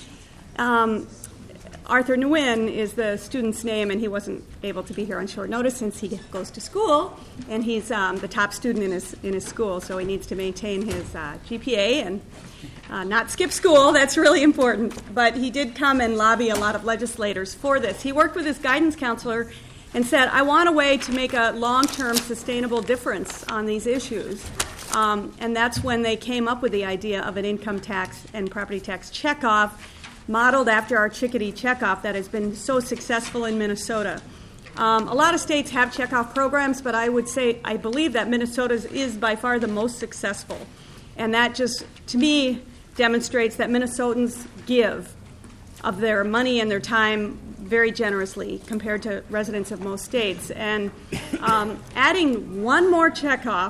Um, Arthur Nguyen is the student's name, and he wasn't able to be here on short notice since he goes to school, and he's um, the top student in his in his school, so he needs to maintain his uh, G P A and uh, not skip school. That's really important. But he did come and lobby a lot of legislators for this. He worked with his guidance counselor and said, I want a way to make a long-term sustainable difference on these issues. Um, and that's when they came up with the idea of an income tax and property tax checkoff, modeled after our Chickadee checkoff that has been so successful in Minnesota. Um, a lot of states have checkoff programs, but I would say I believe that Minnesota's is by far the most successful. And that just, to me, demonstrates that Minnesotans give of their money and their time very generously compared to residents of most states. And um, adding one more checkoff,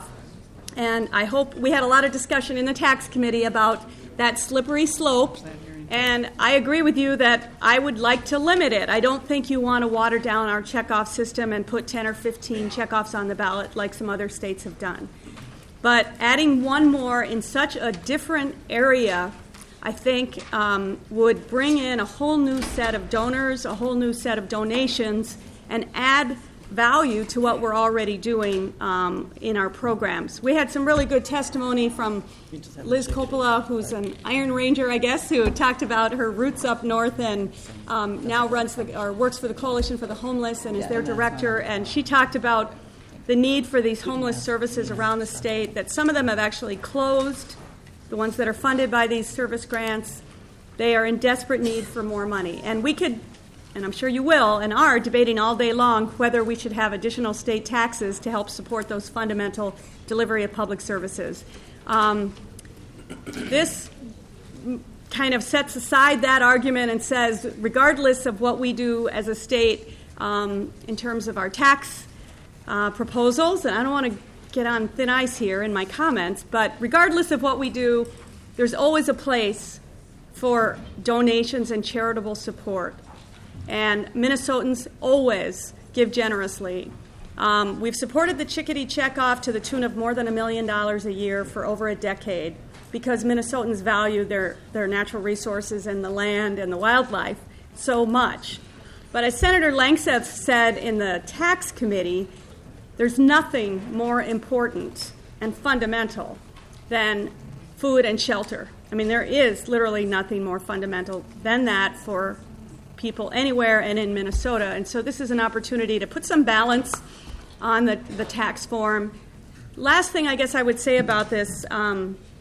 and I hope we had a lot of discussion in the tax committee about that slippery slope. And I agree with you that I would like to limit it. I don't think you want to water down our checkoff system and put ten or fifteen checkoffs on the ballot like some other states have done. But adding one more in such a different area, I think, um, would bring in a whole new set of donors, a whole new set of donations, and add value to what we're already doing um, in our programs. We had some really good testimony from Liz Coppola, who's an Iron Ranger, I guess, who talked about her roots up north and um, now runs the, or works for the Coalition for the Homeless and is their director. And she talked about the need for these homeless services around the state, that some of them have actually closed, the ones that are funded by these service grants. They are in desperate need for more money. And we could, and I'm sure you will, and are debating all day long whether we should have additional state taxes to help support those fundamental delivery of public services. Um, this kind of sets aside that argument and says, regardless of what we do as a state um, in terms of our tax uh, proposals, and I don't want to get on thin ice here in my comments, but regardless of what we do, there's always a place for donations and charitable support. And Minnesotans always give generously. Um, we've supported the Chickadee checkoff to the tune of more than a million dollars a year for over a decade because Minnesotans value their, their natural resources and the land and the wildlife so much. But as Senator Langseth said in the tax committee, there's nothing more important and fundamental than food and shelter. I mean, there is literally nothing more fundamental than that for people anywhere and in Minnesota. And so this is an opportunity to put some balance on the, the tax form. Last thing I guess I would say about this, um,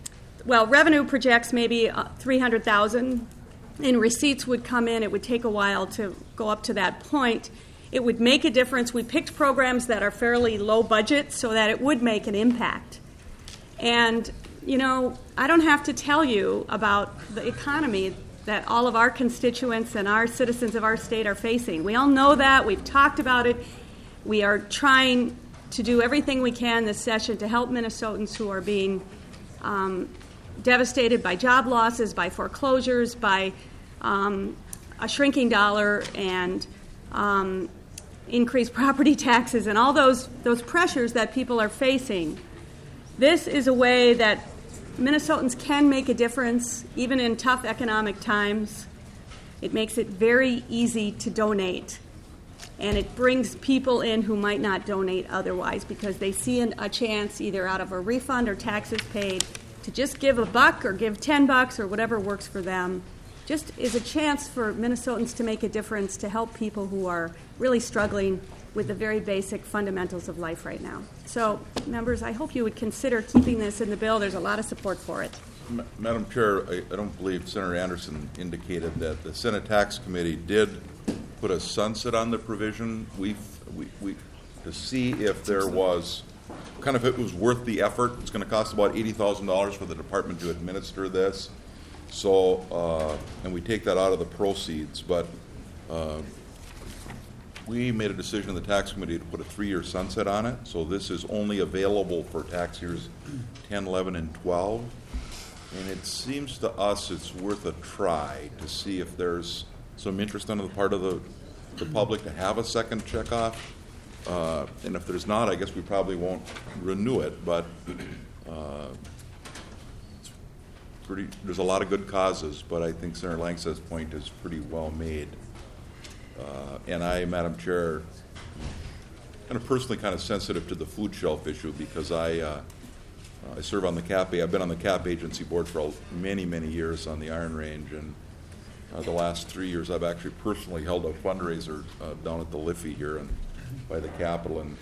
well, revenue projects maybe uh, three hundred thousand, and receipts would come in. It would take a while to go up to that point. It would make a difference. We picked programs that are fairly low budget so that it would make an impact. And, you know, I don't have to tell you about the economy that all of our constituents and our citizens of our state are facing. We all know that. We've talked about it. We are trying to do everything we can this session to help Minnesotans who are being um, devastated by job losses, by foreclosures, by um, a shrinking dollar, and um, increased property taxes, and all those, those pressures that people are facing. This is a way that Minnesotans can make a difference, even in tough economic times. It makes it very easy to donate, and it brings people in who might not donate otherwise because they see an, a chance, either out of a refund or taxes paid, to just give a buck or give ten bucks or whatever works for them. Just is a chance for Minnesotans to make a difference, to help people who are really struggling with the very basic fundamentals of life right now. So, members, I hope you would consider keeping this in the bill. There's a lot of support for it. Ma- Madam Chair, I, I don't believe Senator Anderson indicated that the Senate Tax Committee did put a sunset on the provision. We, we, we to see if there was kind of if it was worth the effort. It's going to cost about eighty thousand dollars for the department to administer this. So, uh, and we take that out of the proceeds, but uh, we made a decision in the tax committee to put a three-year sunset on it. So this is only available for tax years ten, eleven, and twelve. And it seems to us it's worth a try to see if there's some interest on the part of the, the public to have a second checkoff. Uh, and if there's not, I guess we probably won't renew it. But uh, Pretty, there's a lot of good causes, but I think Senator Langstad's point is pretty well made. Uh, and I, Madam Chair, kind of personally kind of sensitive to the food shelf issue because I uh, I serve on the C A P. I've been on the C A P agency board for many, many years on the Iron Range, and uh, the last three years I've actually personally held a fundraiser uh, down at the Liffey here and by the Capitol. And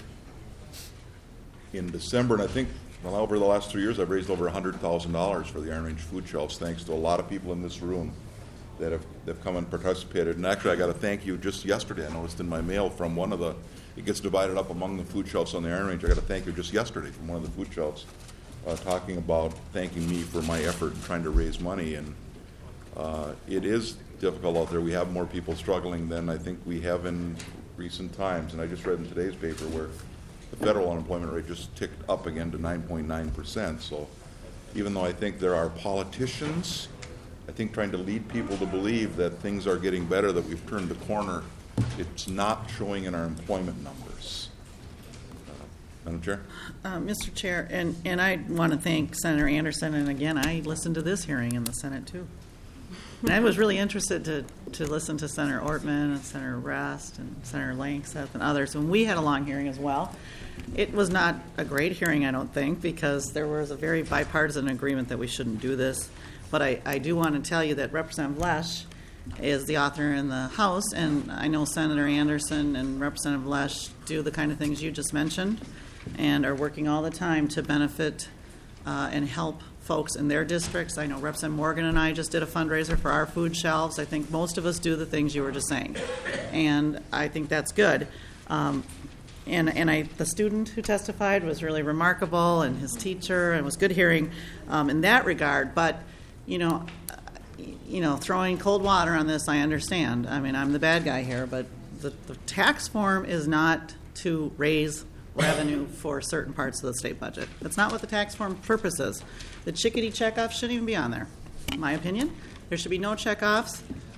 in December, and I think well, over the last three years, I've raised over one hundred thousand dollars for the Iron Range food shelves, thanks to a lot of people in this room that have, that have come and participated. And actually, I got to thank you just yesterday. I noticed in my mail from one of the, it gets divided up among the food shelves on the Iron Range. I got to thank you just yesterday from one of the food shelves uh, talking about thanking me for my effort in trying to raise money. And uh, it is difficult out there. We have more people struggling than I think we have in recent times. And I just read in today's paper where the federal unemployment rate just ticked up again to nine point nine percent. So even though I think there are politicians, I think trying to lead people to believe that things are getting better, that we've turned the corner, it's not showing in our employment numbers. Uh, Madam Chair? Uh, Mister Chair, and, and I want to thank Senator Anderson, and again, I listened to this hearing in the Senate too. And I was really interested to, to listen to Senator Ortman and Senator Rest and Senator Langseth and others, and we had a long hearing as well. It was not a great hearing, I don't think, because there was a very bipartisan agreement that we shouldn't do this. But I, I do want to tell you that Representative Lesch is the author in the House, and I know Senator Anderson and Representative Lesch do the kind of things you just mentioned and are working all the time to benefit uh, and help folks in their districts. I know Representative Morgan and I just did a fundraiser for our food shelves. I think most of us do the things you were just saying, and I think that's good. Um, and and I, the student who testified was really remarkable, and his teacher, and it was good hearing um, in that regard. But you know, you know, throwing cold water on this, I understand. I mean, I'm the bad guy here, but the, the tax form is not to raise revenue for certain parts of the state budget. That's not what the tax form purpose is. The chickadee checkoff shouldn't even be on there, in my opinion. There should be no checkoffs.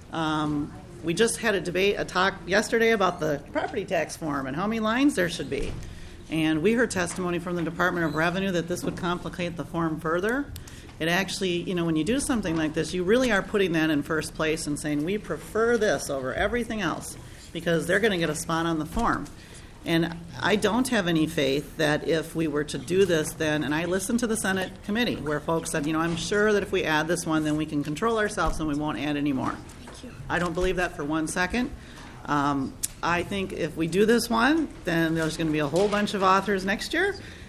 Um, we just had a debate, a talk yesterday about the property tax form and how many lines there should be. And we heard testimony from the Department of Revenue that this would complicate the form further. It actually, you know, when you do something like this, you really are putting that in first place and saying, we prefer this over everything else because they're going to get a spot on the form. And I don't have any faith that if we were to do this then, and I listened to the Senate committee where folks said, you know, I'm sure that if we add this one, then we can control ourselves and we won't add any more. Thank you. I don't believe that for one second. Um, I think if we do this one, then there's going to be a whole bunch of authors next year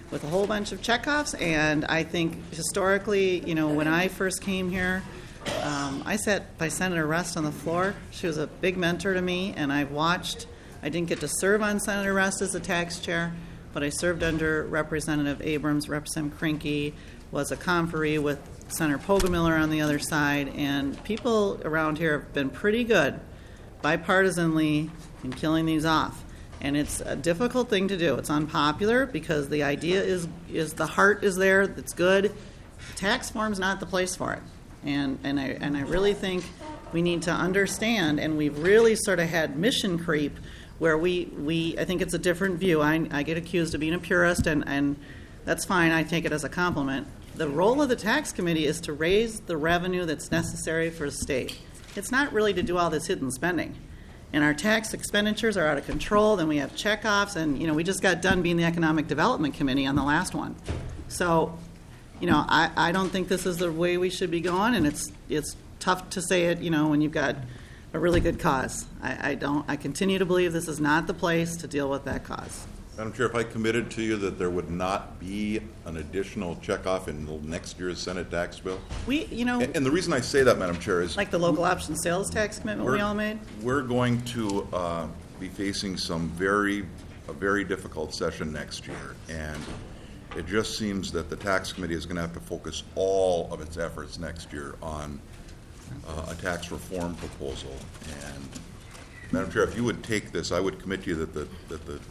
with a whole bunch of checkoffs. And I think historically, you know, when I first came here, um, I sat by Senator Rust on the floor. She was a big mentor to me, and I've watched. I didn't get to serve on Senator Rust as a tax chair, but I served under Representative Abrams. Representative Krinke was a conferee with Senator Poggemiller on the other side, and people around here have been pretty good bipartisanly in killing these off. And it's a difficult thing to do. It's unpopular because the idea is is the heart is there, it's good. Tax form's not the place for it. And and I and I really think we need to understand, and we've really sort of had mission creep where we, we I think it's a different view. I, I get accused of being a purist, and, and that's fine. I take it as a compliment. The role of the tax committee is to raise the revenue that's necessary for the state. It's not really to do all this hidden spending. And our tax expenditures are out of control. Then we have checkoffs, and you know we just got done being the Economic Development Committee on the last one. So, you know, I, I don't think this is the way we should be going, and it's it's tough to say it, you know, when you've got a really good cause. I, I don't. I continue to believe this is not the place to deal with that cause. Madam Chair, if I committed to you that there would not be an additional checkoff in next year's Senate tax bill, we, you know, and, and the reason I say that, Madam Chair, is like the local option sales tax commitment we all made. We're going to uh, be facing some very, a very difficult session next year, and it just seems that the tax committee is going to have to focus all of its efforts next year on uh, a tax reform proposal. And Madam Chair, if you would take this, I would commit to you that the that the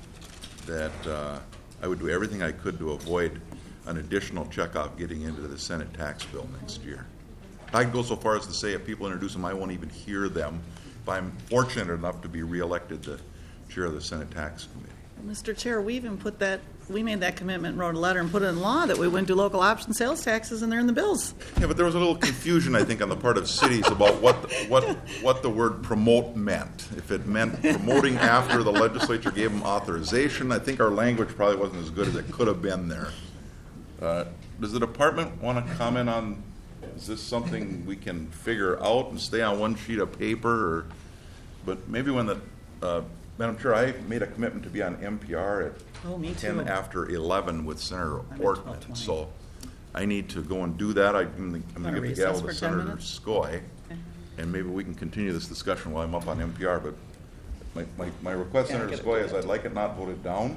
that uh, I would do everything I could to avoid an additional checkoff getting into the Senate tax bill next year. I'd go so far as to say if people introduce them, I won't even hear them. If I'm fortunate enough to be reelected the chair of the Senate tax committee. Mister Chair, we even put that, we made that commitment, wrote a letter, and put it in law that we wouldn't do local option sales taxes, and they're in the bills. Yeah, but there was a little confusion, I think, on the part of cities about what the, what what the word promote meant. If it meant promoting after the legislature gave them authorization, I think our language probably wasn't as good as it could have been there. Uh, does the department want to comment on, is this something we can figure out and stay on one sheet of paper? Or, but maybe when the, uh, Madam Chair, I made a commitment to be on N P R at oh, me ten too. after eleven with Senator I'm at Ortman. twelve twenty. So I need to go and do that. I, I'm going to Wanna give the gavel recess to for ten Senator minutes? Skoye, Okay. and maybe we can continue this discussion while I'm up on N P R. But my, my, my request, Yeah, Senator get it Skoye, done. is I'd like it not voted down.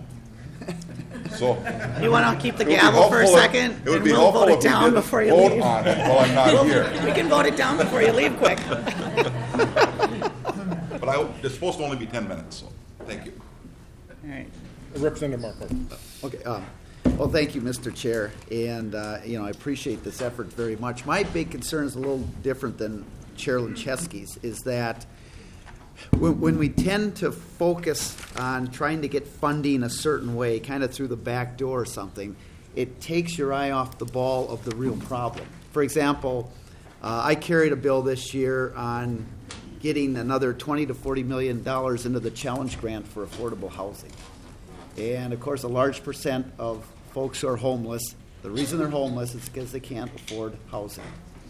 So You want to keep the it would be gavel for a helpful if- second, It would and be we'll helpful vote if it we down didn't before you vote leave. on it while I'm not here. We can vote it down before you leave quick. But I, it's supposed to only be ten minutes, so thank you. All right. Representative Markov. Okay, um, well, thank you, Mister Chair, and, uh, you know, I appreciate this effort very much. My big concern is a little different than Chair Linchewski's, is that when, when we tend to focus on trying to get funding a certain way, kind of through the back door or something, it takes your eye off the ball of the real problem. For example, uh, I carried a bill this year on getting another twenty to forty million dollars into the challenge grant for affordable housing. And of course, a large percent of folks who are homeless, the reason they're homeless is because they can't afford housing.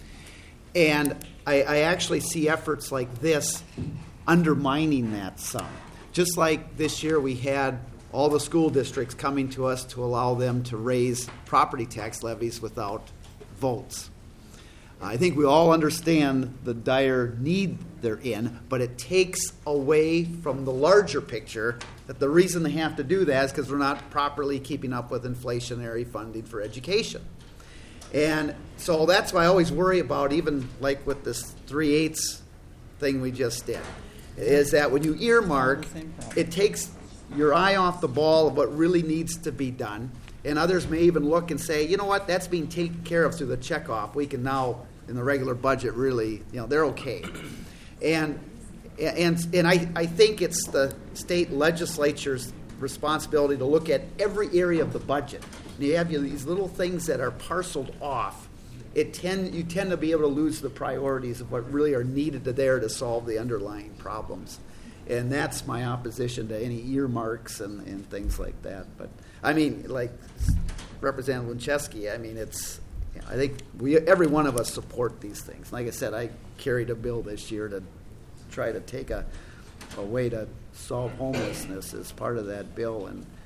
And I, I actually see efforts like this undermining that some. Just like this year we had all the school districts coming to us to allow them to raise property tax levies without votes. I think we all understand the dire need they're in, but it takes away from the larger picture that the reason they have to do that is because we're not properly keeping up with inflationary funding for education. And so that's why I always worry about, even like with this three-eighths thing we just did, is that when you earmark, it takes your eye off the ball of what really needs to be done. And others may even look and say, you know what, that's being taken care of through the checkoff. We can now, in the regular budget, really, you know, they're okay. And and and I, I think it's the state legislature's responsibility to look at every area of the budget. And you have these little things that are parceled off. It tend you tend to be able to lose the priorities of what really are needed to there to solve the underlying problems. And that's my opposition to any earmarks and, and things like that. But I mean, like Representative Linchewski, I mean, it's, I think we, every one of us support these things. Like I said, I carried a bill this year to try to take a, a way to solve homelessness as part of that bill. And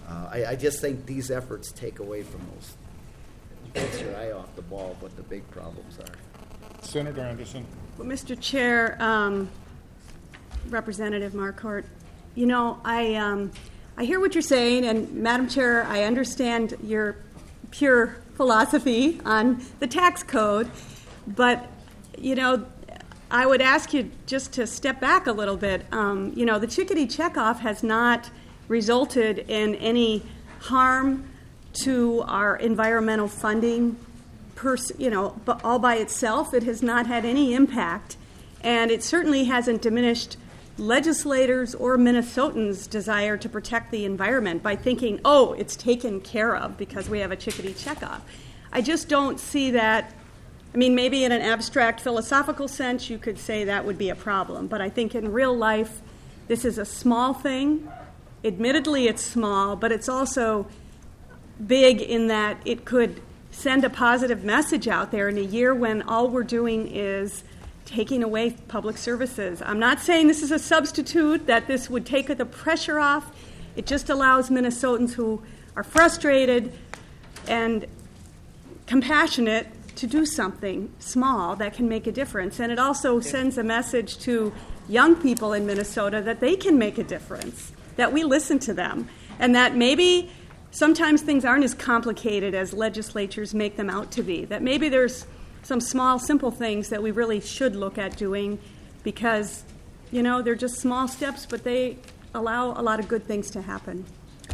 uh, I, I just think these efforts take away from those. Takes your eye off the ball of what the big problems are. Senator Anderson. Well, Mister Chair, um, Representative Marquardt, you know, I um, I hear what you're saying, and Madam Chair, I understand your pure philosophy on the tax code, but you know, I would ask you just to step back a little bit. Um, you know, the chickadee checkoff has not resulted in any harm to our environmental funding. Pers- you know, but all by itself, it has not had any impact, and it certainly hasn't diminished legislators or Minnesotans' desire to protect the environment by thinking, oh, it's taken care of because we have a chickadee checkoff. I just don't see that. I mean, maybe in an abstract philosophical sense, you could say that would be a problem, but I think in real life, this is a small thing. Admittedly, it's small, but it's also big in that it could send a positive message out there in a year when all we're doing is taking away public services. I'm not saying this is a substitute, that this would take the pressure off. It just allows Minnesotans who are frustrated and compassionate to do something small that can make a difference. And it also sends a message to young people in Minnesota that they can make a difference, that we listen to them, and that maybe sometimes things aren't as complicated as legislatures make them out to be, that maybe there's some small, simple things that we really should look at doing because, you know, they're just small steps, but they allow a lot of good things to happen.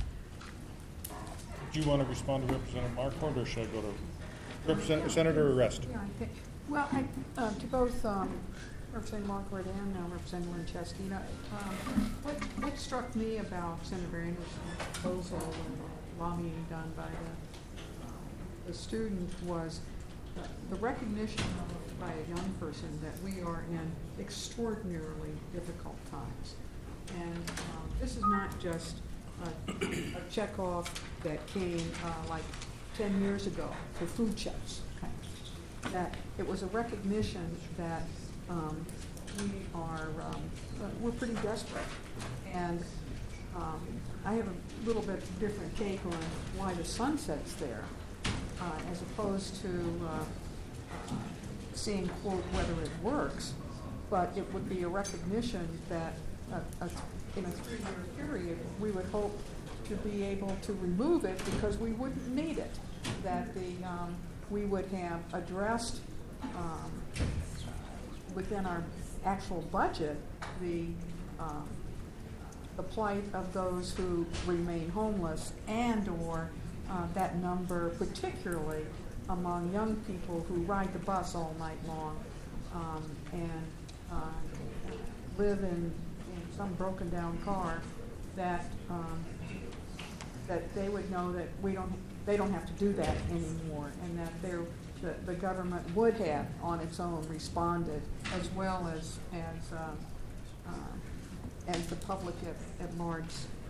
Do you want to respond to Representative Marquardt, or should I go to Representative Senator Rest? Yeah, I think, well, I, uh, to both um, Representative Marquardt and uh, Representative Linchesky, you know, um, what, what struck me about Senator Anderson's proposal and the lobbying done by the, uh, the student was uh, the recognition by a young person that we are in extraordinarily difficult times. And um, this is not just a, a checkoff that came uh, like ten years ago for food checks. Okay? That it was a recognition that um, we are, um, uh, we're pretty desperate. And um, I have a little bit different take on why the sunset's there, uh, as opposed to uh, uh, seeing, quote, whether it works, but it would be a recognition that a, a, in a three-year period, we would hope to be able to remove it because we wouldn't need it, that the um, we would have addressed um, within our actual budget the um, the plight of those who remain homeless, and or uh, that number, particularly among young people who ride the bus all night long um, and uh, live in, in some broken down car, that um, that they would know that we don't they don't have to do that anymore, and that they're the, the government would have on its own responded, as well as as uh, uh, as the public at, at large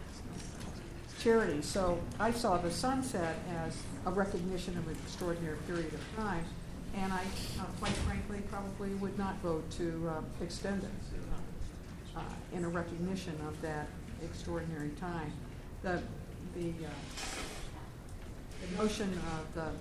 charity. So I saw the sunset as a recognition of an extraordinary period of time, and I, uh, quite frankly, probably would not vote to uh, extend it uh, uh, in a recognition of that extraordinary time. The the, uh, the notion of the,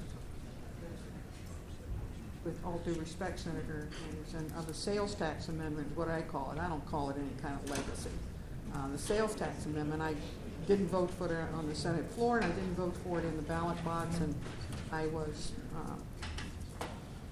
with all due respect, Senator Anderson, of the sales tax amendment, what I call it, I don't call it any kind of legacy. Uh, the sales tax amendment, I didn't vote for it on the Senate floor, and I didn't vote for it in the ballot box, and I was, uh,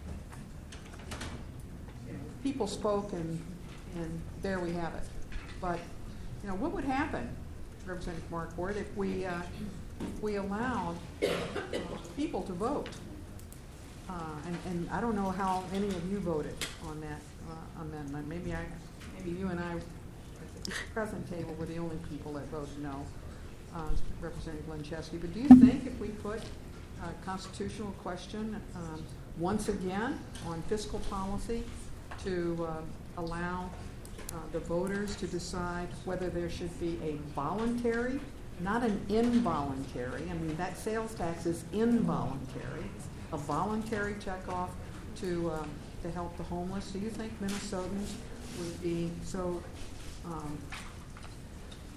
you know, people spoke, and, and there we have it. But, you know, what would happen, Representative Marquardt, if we, uh, we allowed uh, people to vote? Uh, and, and I don't know how any of you voted on that uh, amendment. Maybe I, maybe you and I at the present table were the only people that voted no, uh, Representative Linchesky. But do you think if we put a constitutional question um, once again on fiscal policy to uh, allow uh, the voters to decide whether there should be a voluntary, not an involuntary, I mean that sales tax is involuntary, a voluntary checkoff to um, to help the homeless? Do you think Minnesotans would be so um,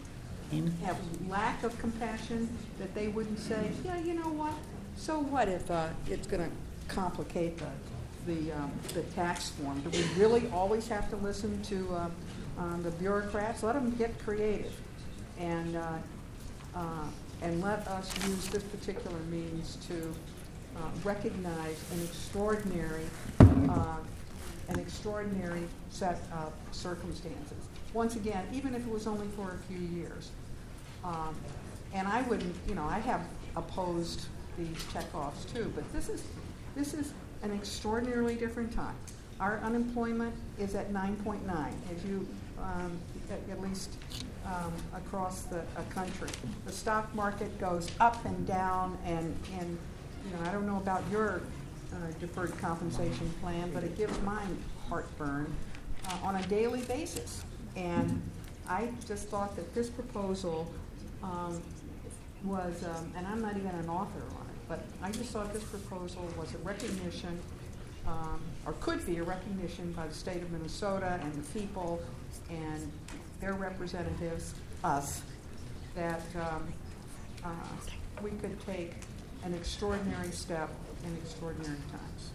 have lack of compassion, that they wouldn't say, yeah, you know what, so what if uh, it's going to complicate the the, um, the tax form? Do we really always have to listen to uh, um, the bureaucrats? Let them get creative, and uh, uh, and let us use this particular means to uh, recognize an extraordinary uh, an extraordinary set of circumstances. Once again, even if it was only for a few years. Um, and I wouldn't, you know, I have opposed these checkoffs too, but this is this is an extraordinarily different time. Our unemployment is at nine point nine, as you, um, at, at least um, across the uh, country. The stock market goes up and down, and, and you know, I don't know about your uh, deferred compensation plan, but it gives mine heartburn uh, on a daily basis. And I just thought that this proposal um, was, um, and I'm not even an author on it, but I just thought this proposal was a recognition, um, or could be a recognition by the state of Minnesota and the people and their representatives, us, that um, uh, we could take an extraordinary step in extraordinary times.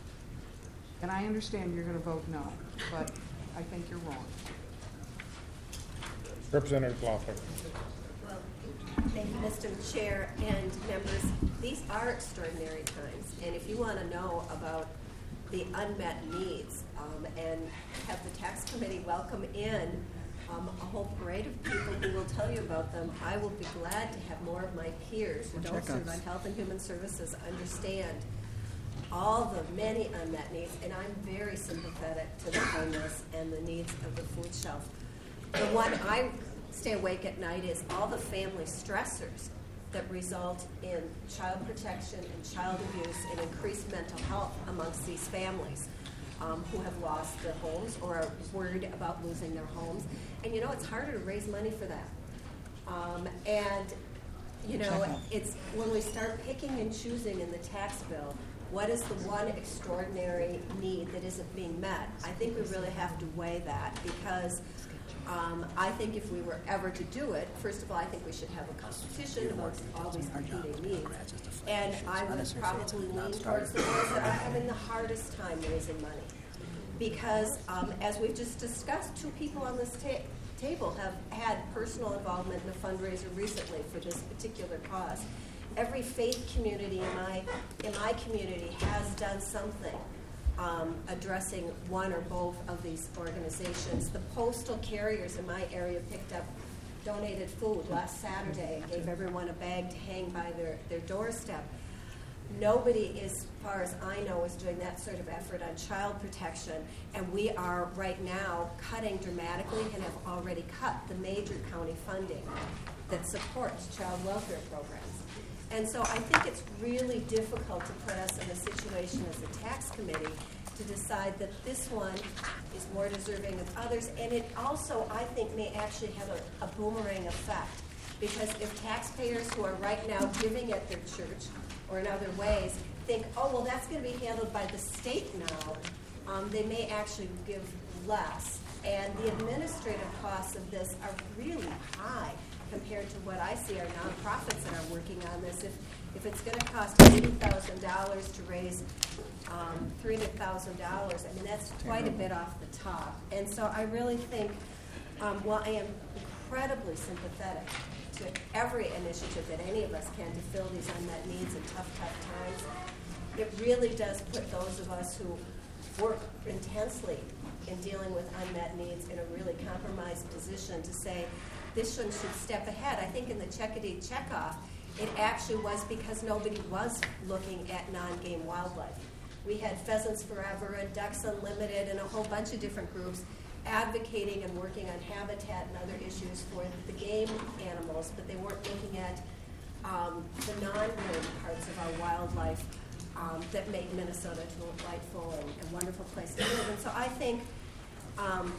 And I understand you're going to vote no, but I think you're wrong. Representative Loeffler. Well, thank you, Mister Chair and members. These are extraordinary times, and if you want to know about the unmet needs um, and have the tax committee welcome in um, a whole parade of people who will tell you about them, I will be glad to have more of my peers who don't serve on Health and Human Services understand all the many unmet needs, and I'm very sympathetic to the homeless and the needs of the food shelf. The one I stay awake at night is all the family stressors that result in child protection and child abuse and increased mental health amongst these families um, who have lost their homes or are worried about losing their homes. And you know, it's harder to raise money for that. Um, and you know, it's when we start picking and choosing in the tax bill, what is the one extraordinary need that isn't being met? I think we really have to weigh that, because um, I think if we were ever to do it, first of all, I think we should have a competition amongst all these competing needs. And I would probably lean towards the ones that are having the hardest time raising money. Because um, as we've just discussed, two people on this ta- table have had personal involvement in a fundraiser recently for this particular cause. Every faith community in my in my community has done something um, addressing one or both of these organizations. The postal carriers in my area picked up donated food last Saturday and gave everyone a bag to hang by their, their doorstep. Nobody, as far as I know, is doing that sort of effort on child protection, and we are right now cutting dramatically and have already cut the major county funding that supports child welfare programs. And so I think it's really difficult to put us in a situation as a tax committee to decide that this one is more deserving of others. And it also, I think, may actually have a, a boomerang effect. Because if taxpayers who are right now giving at their church or in other ways think, oh, well, that's going to be handled by the state now, um, they may actually give less. And the administrative costs of this are really high compared to what I see our nonprofits that are working on this. If if it's going to cost eighty thousand dollars to raise um, three hundred thousand dollars, I mean, that's quite a bit off the top. And so I really think, um, while I am incredibly sympathetic to every initiative that any of us can to fill these unmet needs in tough, tough times, it really does put those of us who work intensely in dealing with unmet needs in a really compromised position to say, this one should step ahead. I think in the Checkadee checkoff, it actually was because nobody was looking at non-game wildlife. We had Pheasants Forever and Ducks Unlimited and a whole bunch of different groups advocating and working on habitat and other issues for the game animals, but they weren't looking at um, the non-game parts of our wildlife um, that make Minnesota a delightful and, and wonderful place to live. And so I think um,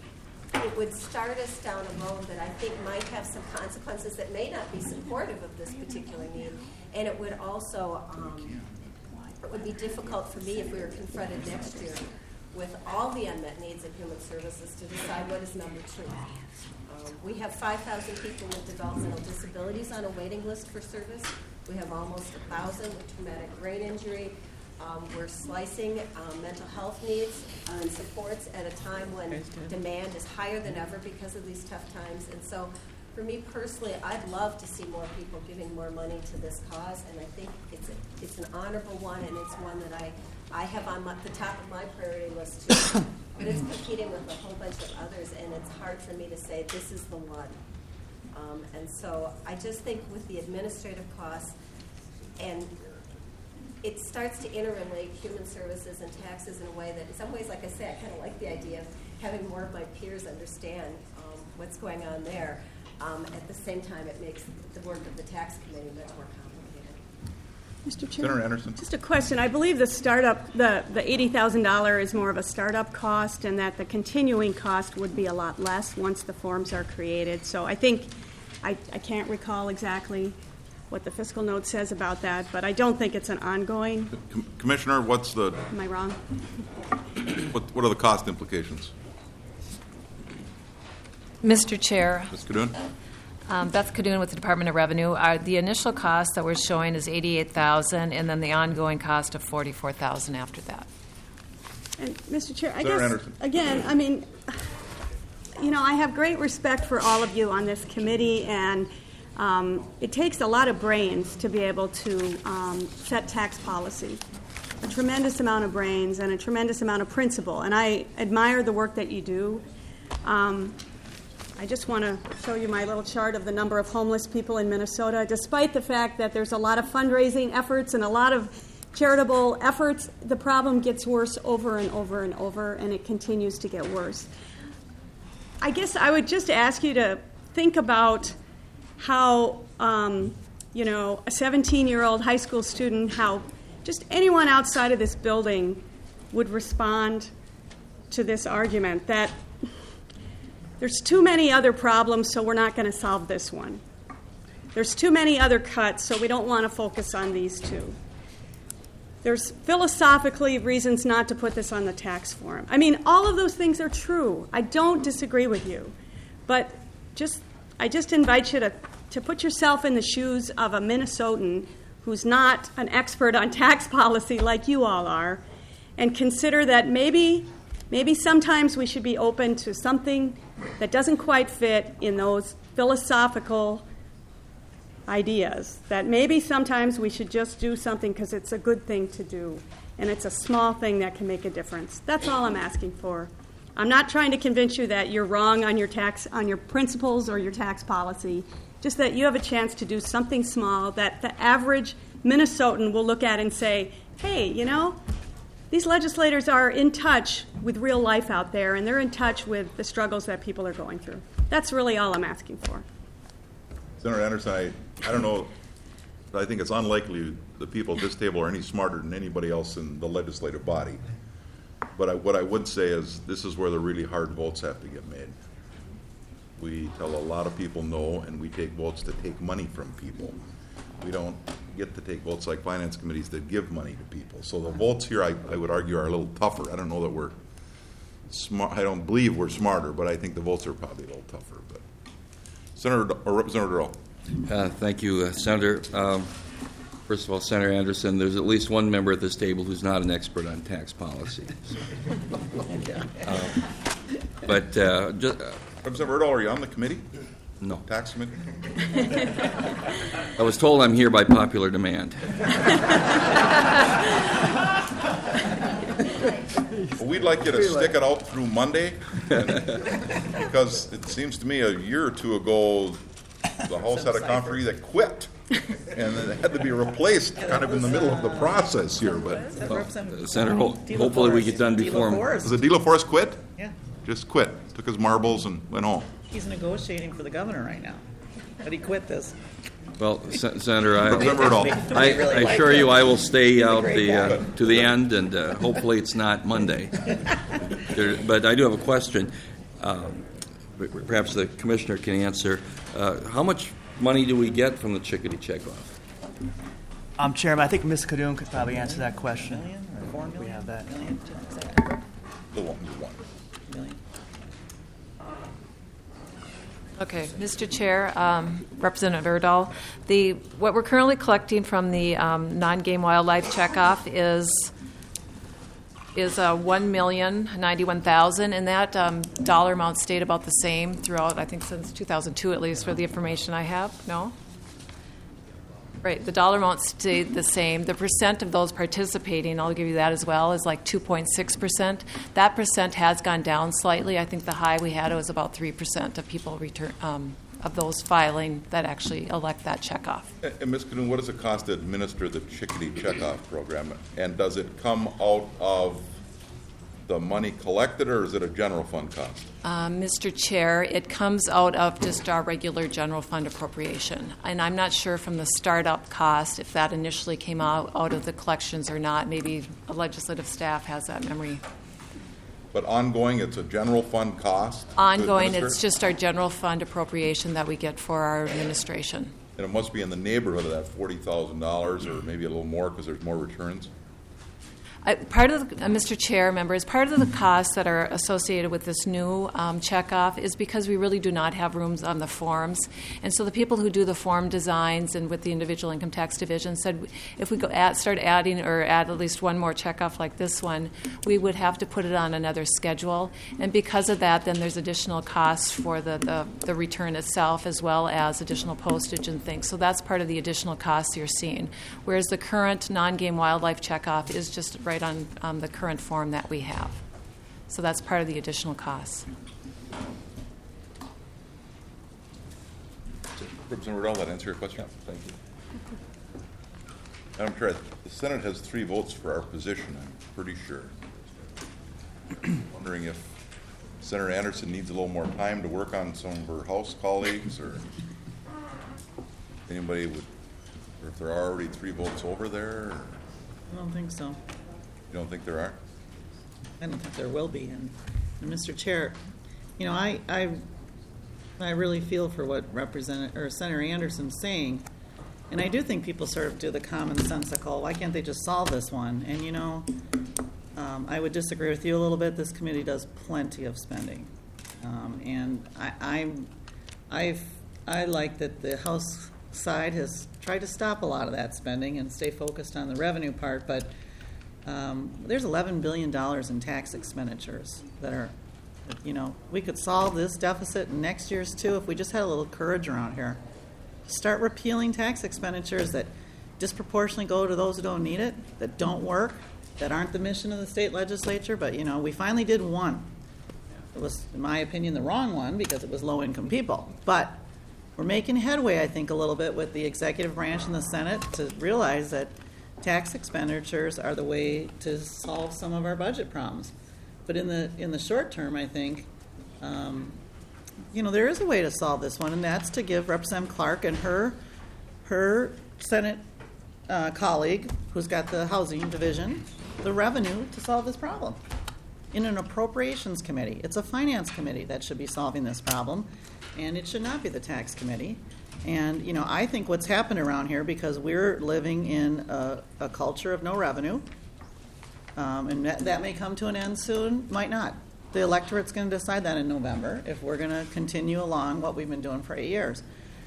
it would start us down a road that I think might have some consequences that may not be supportive of this particular need. And it would also, um, it would be difficult for me if we were confronted next year with all the unmet needs of human services to decide what is number two. Um, we have five thousand people with developmental disabilities on a waiting list for service. We have almost one thousand with traumatic brain injury. Um, we're slicing um, mental health needs and supports at a time when demand is higher than ever because of these tough times. And so for me personally, I'd love to see more people giving more money to this cause, and I think it's a, it's an honorable one, and it's one that I, I have on my, the top of my priority list too. But it's competing with a whole bunch of others, and it's hard for me to say this is the one. Um, and so I just think with the administrative costs, and it starts to interrelate human services and taxes in a way that, in some ways, like I say, I kind of like the idea of having more of my peers understand um, what's going on there. Um, at the same time, it makes the work of the tax committee much more complicated. Mister Chair, Senator Anderson. Just a question. I believe the startup, the, the eighty thousand dollars is more of a startup cost, and that the continuing cost would be a lot less once the forms are created. So I think, I, I can't recall exactly what the fiscal note says about that, but I don't think it's an ongoing. Com- Commissioner, what's the, Am I wrong? what, what are the cost implications? Mister Chair, Miz Kadoun? um, Beth Kadoun with the Department of Revenue. Our, the initial cost that we're showing is eighty-eight thousand dollars, and then the ongoing cost of forty-four thousand dollars after that. And Mister Chair, I Senator guess, Anderson. again, I mean, you know, I have great respect for all of you on this committee, and um, it takes a lot of brains to be able to um, set tax policy. A tremendous amount of brains and a tremendous amount of principle, and I admire the work that you do. Um, I just want to show you my little chart of the number of homeless people in Minnesota. Despite the fact that there's a lot of fundraising efforts and a lot of charitable efforts, the problem gets worse over and over and over, and it continues to get worse. I guess I would just ask you to think about how, um, you know, a seventeen-year-old high school student, how just anyone outside of this building would respond to this argument that there's too many other problems, so we're not going to solve this one. There's too many other cuts, so we don't want to focus on these two. There's philosophically reasons not to put this on the tax form. I mean, all of those things are true. I don't disagree with you. But just, I just invite you to, to put yourself in the shoes of a Minnesotan who's not an expert on tax policy like you all are, and consider that maybe, maybe sometimes we should be open to something that doesn't quite fit in those philosophical ideas, that maybe sometimes we should just do something because it's a good thing to do, and it's a small thing that can make a difference. That's all I'm asking for. I'm not trying to convince you that you're wrong on your tax, on your principles or your tax policy, just that you have a chance to do something small that the average Minnesotan will look at and say, hey, you know, these legislators are in touch with real life out there, and they're in touch with the struggles that people are going through. That's really all I'm asking for. Senator Anderson, I, I don't know, but I think it's unlikely the people at this table are any smarter than anybody else in the legislative body. But I, what I would say is this is where the really hard votes have to get made. We tell a lot of people no, and we take votes to take money from people. We don't get to take votes like finance committees that give money to people. So the votes here, I, I would argue, are a little tougher. I don't know that we're smart. I don't believe we're smarter, but I think the votes are probably a little tougher. But Senator or Representative Earl. Uh, thank you, uh, Senator. Um, first of all, Senator Anderson, there's at least one member at this table who's not an expert on tax policy. So. um, but uh, just, uh, Representative Earl, are you on the committee? No. Tax committee? I was told I'm here by popular demand. Well, we'd like you to stick it out through Monday, and, because it seems to me a year or two ago, the House had a conferee that quit, and it had to be replaced kind of in the middle of the process here. But well, Senator, ho- hopefully we get done before him. Was it De La Forest quit? Yeah. Just quit. Took his marbles and went home. He's negotiating for the governor right now, but he quit this. Well, Sen- Senator, I, I, I, I assure you I will stay out the uh, to the end, and uh, hopefully it's not Monday. There, but I do have a question. Um, perhaps the commissioner can answer. Uh, how much money do we get from the chickadee checkoff? Um, Chairman, I think Miz Kadoun could probably answer that question. Million or four million? We have that. Million? The one, the one. Million. Okay, Mister Chair, um, Representative Erdahl, the what we're currently collecting from the um, non-game wildlife checkoff is is uh, one million ninety-one thousand, and that um, dollar amount stayed about the same throughout. I think since two thousand two, at least, for the information I have. No. Right, the dollar amount stayed the same. The percent of those participating, I'll give you that as well, is like two point six percent. That percent has gone down slightly. I think the high we had was about three percent of people return um, of those filing that actually elect that checkoff. And, and Miz Canoon, what does it cost to administer the Chickadee Checkoff program? And does it come out of the money collected, or is it a general fund cost? Uh, Mister Chair, it comes out of just our regular general fund appropriation. And I'm not sure from the startup cost if that initially came out, out of the collections or not. Maybe a legislative staff has that memory. But ongoing, it's a general fund cost? to Ongoing, administer? it's just our general fund appropriation that we get for our administration. And it must be in the neighborhood of that forty thousand dollars, or maybe a little more because there's more returns? I, part of the, uh, Mister Chair, members, part of the costs that are associated with this new um, checkoff is because we really do not have rooms on the forms, and so the people who do the form designs and with the individual income tax division said if we go add, start adding or add at least one more checkoff like this one, we would have to put it on another schedule, and because of that, then there's additional costs for the, the, the return itself as well as additional postage and things. So that's part of the additional costs you're seeing, whereas the current non-game wildlife checkoff is just right on um, the current form that we have. So that's part of the additional costs. Representative Riddell, that answer your question? Thank you. Madam Chair, the Senate has three votes for our position, I'm pretty sure. Wondering if Senator Anderson needs a little more time to work on some of her House colleagues, or anybody would, or if there are already three votes over there? Or I don't think so. you don't think there are? I don't think there will be. And, and Mister Chair, you know, I, I, I really feel for what Representative or Senator Anderson's saying, and I do think people sort of do the common sensical. Why can't they just solve this one? And you know, um, I would disagree with you a little bit. This committee does plenty of spending, um, and I, I'm, I've, I like that the House side has tried to stop a lot of that spending and stay focused on the revenue part, but. Um, there's eleven billion dollars in tax expenditures that are, you know, we could solve this deficit in next year's too if we just had a little courage around here. Start repealing tax expenditures that disproportionately go to those who don't need it, that don't work, that aren't the mission of the state legislature, but, you know, we finally did one. It was, in my opinion, the wrong one because it was low-income people. But we're making headway, I think, a little bit with the executive branch and the Senate to realize that tax expenditures are the way to solve some of our budget problems. But in the in the short term, I think, um, you know, there is a way to solve this one, and that's to give Representative Clark and her her Senate uh, colleague, who's got the housing division, the revenue to solve this problem. In an appropriations committee, it's a finance committee that should be solving this problem, and it should not be the tax committee. And, you know, I think what's happened around here, because we're living in a, a culture of no revenue, um, and that, that may come to an end soon, might not. The electorate's going to decide that in November if we're going to continue along what we've been doing for eight years.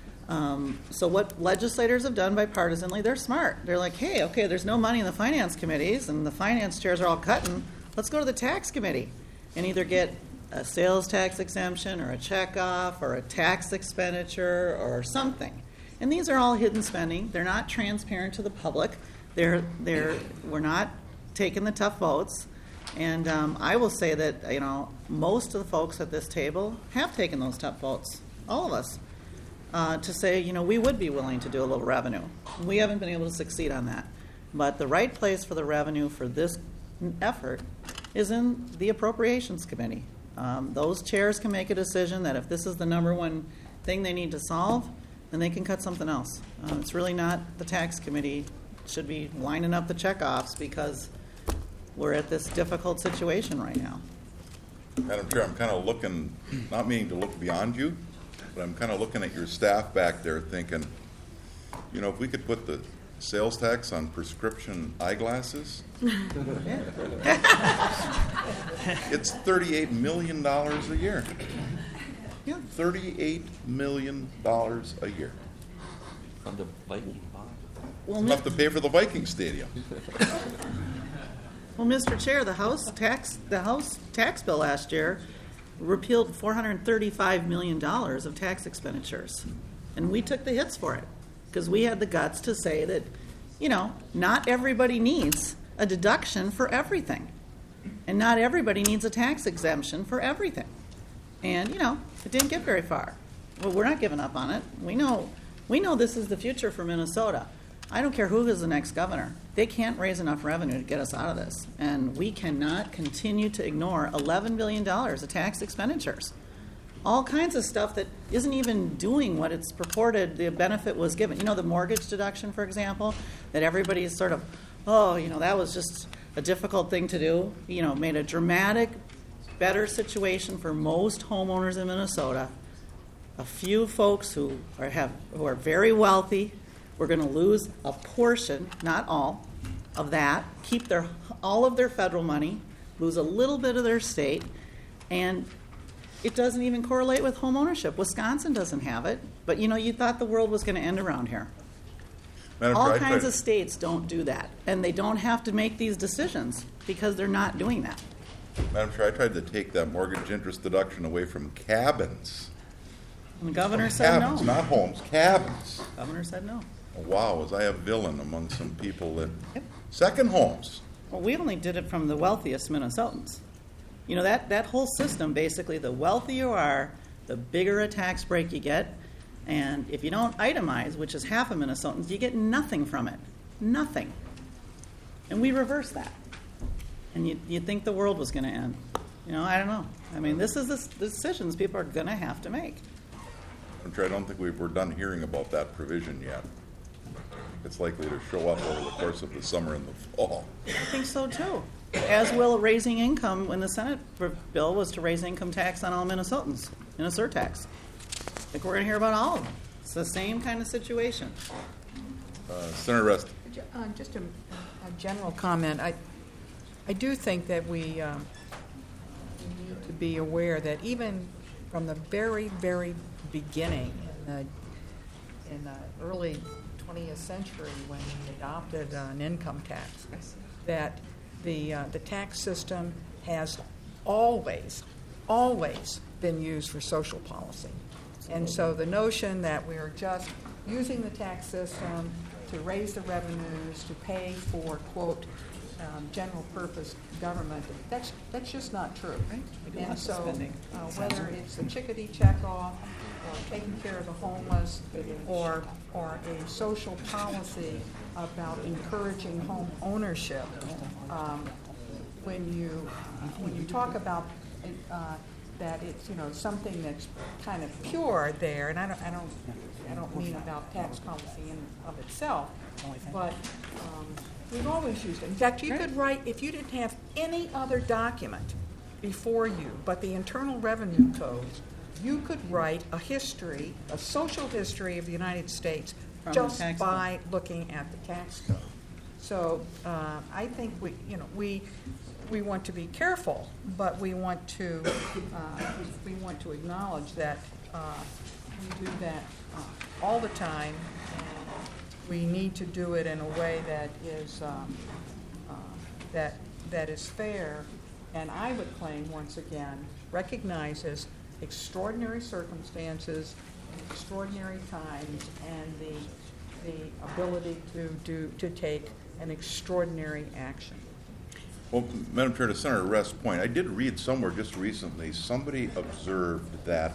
Um, so what legislators have done bipartisanly, they're smart. They're like, hey, okay, there's no money in the finance committees, and the finance chairs are all cutting. Let's go to the tax committee and either get a sales tax exemption or a checkoff or a tax expenditure or something. And these are all hidden spending. They're not transparent to the public. They're, they're, we're not taking the tough votes. And um, I will say that, you know, most of the folks at this table have taken those tough votes, all of us, uh, to say, you know, we would be willing to do a little revenue. We haven't been able to succeed on that. But the right place for the revenue for this effort is in the Appropriations Committee. Um, those chairs can make a decision that if this is the number one thing they need to solve, then they can cut something else. Uh, it's really not the tax committee should be lining up the checkoffs because we're at this difficult situation right now. Madam Chair, I'm kind of looking, not meaning to look beyond you, but I'm kind of looking at your staff back there thinking, you know, if we could put the sales tax on prescription eyeglasses. It's thirty-eight million dollars a year. Yeah. thirty-eight million dollars a year. From the Viking bond. Well, Enough to pay for the Viking Stadium. Well, Mister Chair, the House tax, the House tax bill last year repealed four hundred thirty-five million dollars of tax expenditures. And we took the hits for it because we had the guts to say that, you know, not everybody needs a deduction for everything. And not everybody needs a tax exemption for everything. And, you know, it didn't get very far. Well, we're not giving up on it. We know, we know this is the future for Minnesota. I don't care who is the next governor. They can't raise enough revenue to get us out of this. And we cannot continue to ignore eleven billion dollars of tax expenditures. All kinds of stuff that isn't even doing what it's purported the benefit was given. You know, the mortgage deduction, for example, that everybody is sort of, oh, you know, that was just a difficult thing to do. You know, made a dramatic, better situation for most homeowners in Minnesota. A few folks who are, have, who are very wealthy, we're going to lose a portion, not all, of that, keep their all of their federal money, lose a little bit of their state, and it doesn't even correlate with home ownership. Wisconsin doesn't have it, but you know, you thought the world was going to end around here. Madam All Chair, kinds I- of states don't do that, and they don't have to make these decisions because they're not doing that. Madam Chair, I tried to take that mortgage interest deduction away from cabins. And the governor said Cabins, no. not homes, cabins. Governor said no. Wow, was I a villain among some people that, second homes. Well, we only did it from the wealthiest Minnesotans. You know, that, that whole system, basically, the wealthier you are, the bigger a tax break you get. And if you don't itemize, which is half of Minnesotans, you get nothing from it. Nothing. And we reverse that. And you, you'd think the world was going to end. You know, I don't know. I mean, this is the, the decisions people are going to have to make. I'm sure I don't think we we're done hearing about that provision yet. It's likely to show up over the course of the summer and the fall. I think so, too. As will raising income when the Senate bill was to raise income tax on all Minnesotans in a surtax. I think we're going to hear about all of them. It's the same kind of situation. Uh, Senator Rest. Uh, just a, a general comment. I, I do think that we, um, we need to be aware that even from the very, very beginning, in the, in the early twentieth century, when we adopted uh, an income tax, that the uh, the tax system has always, always been used for social policy. And so the notion that we are just using the tax system to raise the revenues, to pay for, quote, um, general purpose government, that's that's just not true. Right. We do And lots of so spending. uh, whether it's the chickadee checkoff, or taking care of the homeless, or or a social policy about encouraging home ownership, um, when you when you talk about uh, that it's, you know, something that's kind of pure there, and I don't I don't I don't mean about tax policy in of itself, but um, we've always used it. In fact, you could write, if you didn't have any other document before you but the Internal Revenue Code, you could write a history, a social history of the United States From the just tax by looking at the tax code. So uh, I think we, you know, we we want to be careful, but we want to uh, we want to acknowledge that uh, we do that uh, all the time, and we need to do it in a way that is um, uh, that that is fair, and I would claim once again recognizes extraordinary circumstances, extraordinary times, and the the ability to do to take an extraordinary action. Well, Madam Chair, to Senator Rest's point, I did read somewhere just recently, somebody observed that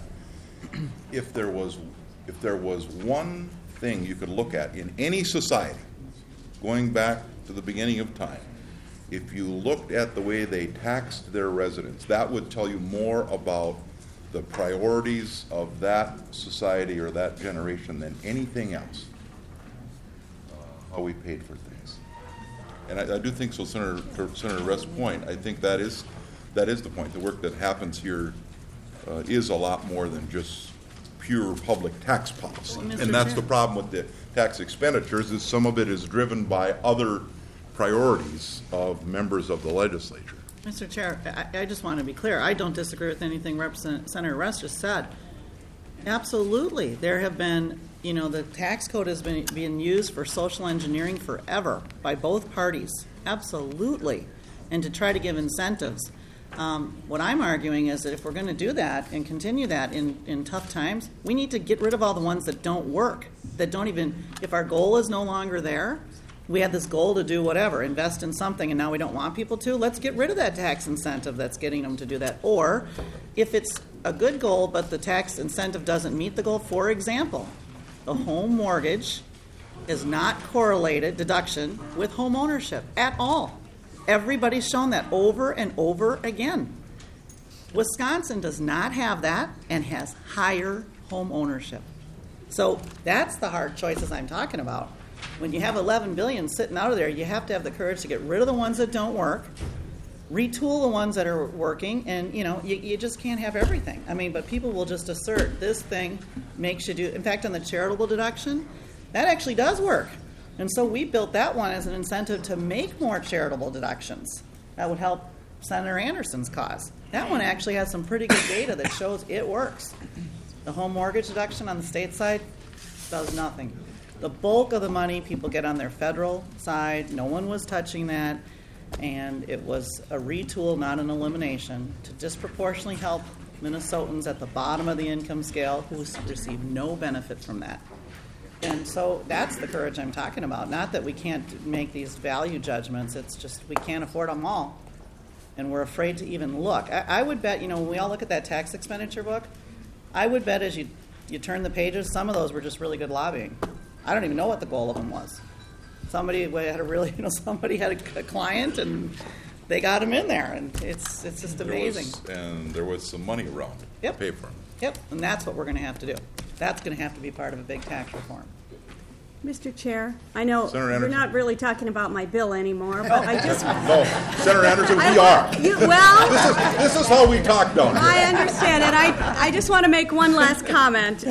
if there was if there was one thing you could look at in any society, going back to the beginning of time, if you looked at the way they taxed their residents, that would tell you more about the priorities of that society or that generation than anything else, uh, how we paid for things. And I, I do think so, Senator, to Senator Rest's point, I think that is that is the point. The work that happens here uh, is a lot more than just pure public tax policy. Well, Mister And that's Chair. the problem with the tax expenditures, is some of it is driven by other priorities of members of the legislature. Mister Chair, I, I just want to be clear. I don't disagree with anything Representative Senator Russ just said. Absolutely. There have been, you know, the tax code has been being used for social engineering forever by both parties. Absolutely. And to try to give incentives. Um, what I'm arguing is that if we're going to do that and continue that in, in tough times, we need to get rid of all the ones that don't work, that don't even, if our goal is no longer there, we had this goal to do whatever, invest in something, and now we don't want people to, let's get rid of that tax incentive that's getting them to do that. Or if it's a good goal but the tax incentive doesn't meet the goal, for example, the home mortgage is not correlated, deduction, with home ownership at all. Everybody's shown that over and over again. Wisconsin does not have that and has higher home ownership. So that's the hard choices I'm talking about. When you have eleven billion dollars sitting out of there, you have to have the courage to get rid of the ones that don't work, retool the ones that are working, and you know you, you just can't have everything. I mean, but people will just assert this thing makes you do. In fact, on the charitable deduction, that actually does work. And so we built that one as an incentive to make more charitable deductions. That would help Senator Anderson's cause. That one actually has some pretty good data that shows it works. The home mortgage deduction on the state side does nothing. The bulk of the money people get on their federal side, no one was touching that, and it was a retool, not an elimination, to disproportionately help Minnesotans at the bottom of the income scale who receive no benefit from that. And so that's the courage I'm talking about. Not that we can't make these value judgments. It's just we can't afford them all. And we're afraid to even look. I, I would bet, you know, when we all look at that tax expenditure book, I would bet as you, you turn the pages, some of those were just really good lobbying. I don't even know what the goal of them was. Somebody had a really, you know, somebody had a, a client and they got him in there. And it's it's just amazing. There was, and there was some money around Yep. to pay for them. Yep, and that's what we're going to have to do. That's going to have to be part of a big tax reform. Mister Chair, I know Senator we're Anderson. not really talking about my bill anymore, but I just... No, Senator Anderson, we I are. want- you- well- This is, this is how we talk down here. I understand it. I, I just want to make one last comment,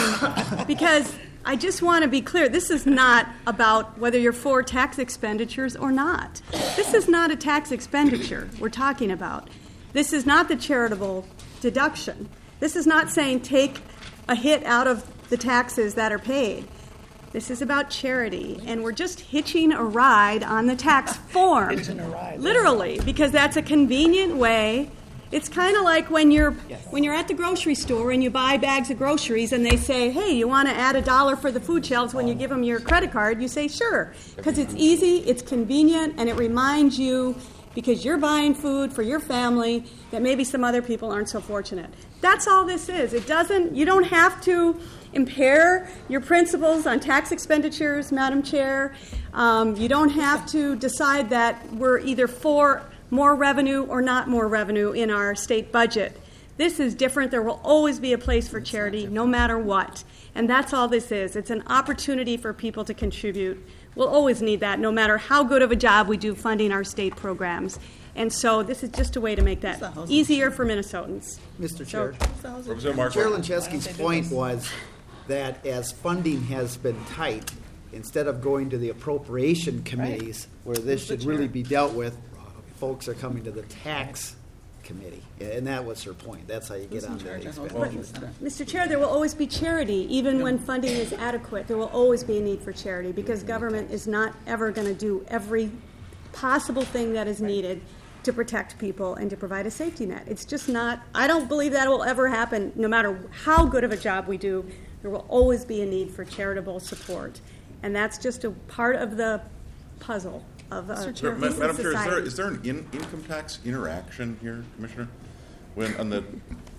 um, because I just want to be clear. This is not about whether you're for tax expenditures or not. This is not a tax expenditure we're talking about. This is not the charitable deduction. This is not saying take a hit out of the taxes that are paid. This is about charity, and we're just hitching a ride on the tax form. Hitching a ride. Literally, because that's a convenient way. It's kind of like when you're when you're at the grocery store and you buy bags of groceries and they say, hey, you want to add a dollar for the food shelves when you give them your credit card, you say sure, because it's easy, it's convenient, and it reminds you, because you're buying food for your family, that maybe some other people aren't so fortunate. That's all this is. It doesn't, you don't have to impair your principles on tax expenditures, Madam Chair. Um, you don't have to decide that we're either for more revenue or not more revenue in our state budget. This is different. There will always be a place for charity, no matter what. And that's all this is. It's an opportunity for people to contribute. We'll always need that, no matter how good of a job we do funding our state programs. And so this is just a way to make that easier for Minnesotans. Mister Chair. Representative Mark. Chair Linchewski's point was that as funding has been tight, instead of going to the appropriation committees where this should really be dealt with, folks are coming to the tax committee. And that was her point. That's how you get on the expenditures. Mister Chair, there will always be charity, even when funding is adequate. There will always be a need for charity because government is not ever going to do every possible thing that is needed to protect people and to provide a safety net. It's just not, I don't believe that will ever happen no matter how good of a job we do. There will always be a need for charitable support. And that's just a part of the puzzle of a Sir, Ma- decent Madam Chair, is there, society. is there an in, income tax interaction here, Commissioner? When on the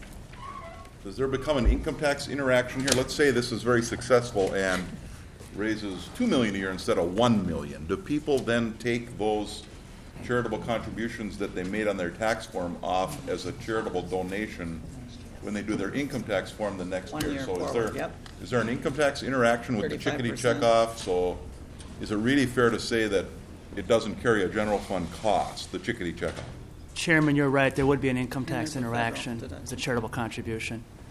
does there become an income tax interaction here? Let's say this is very successful and raises two million a year instead of one million. Do people then take those charitable contributions that they made on their tax form off as a charitable donation when they do their income tax form the next One year? year So is forward, there yep. is there an income tax interaction with the chickadee thirty-five percent. checkoff? So is it really fair to say that it doesn't carry a general fund cost, the chickadee checkoff? Chairman, you're right. There would be an income tax there's a federal interaction deduction. as a charitable contribution.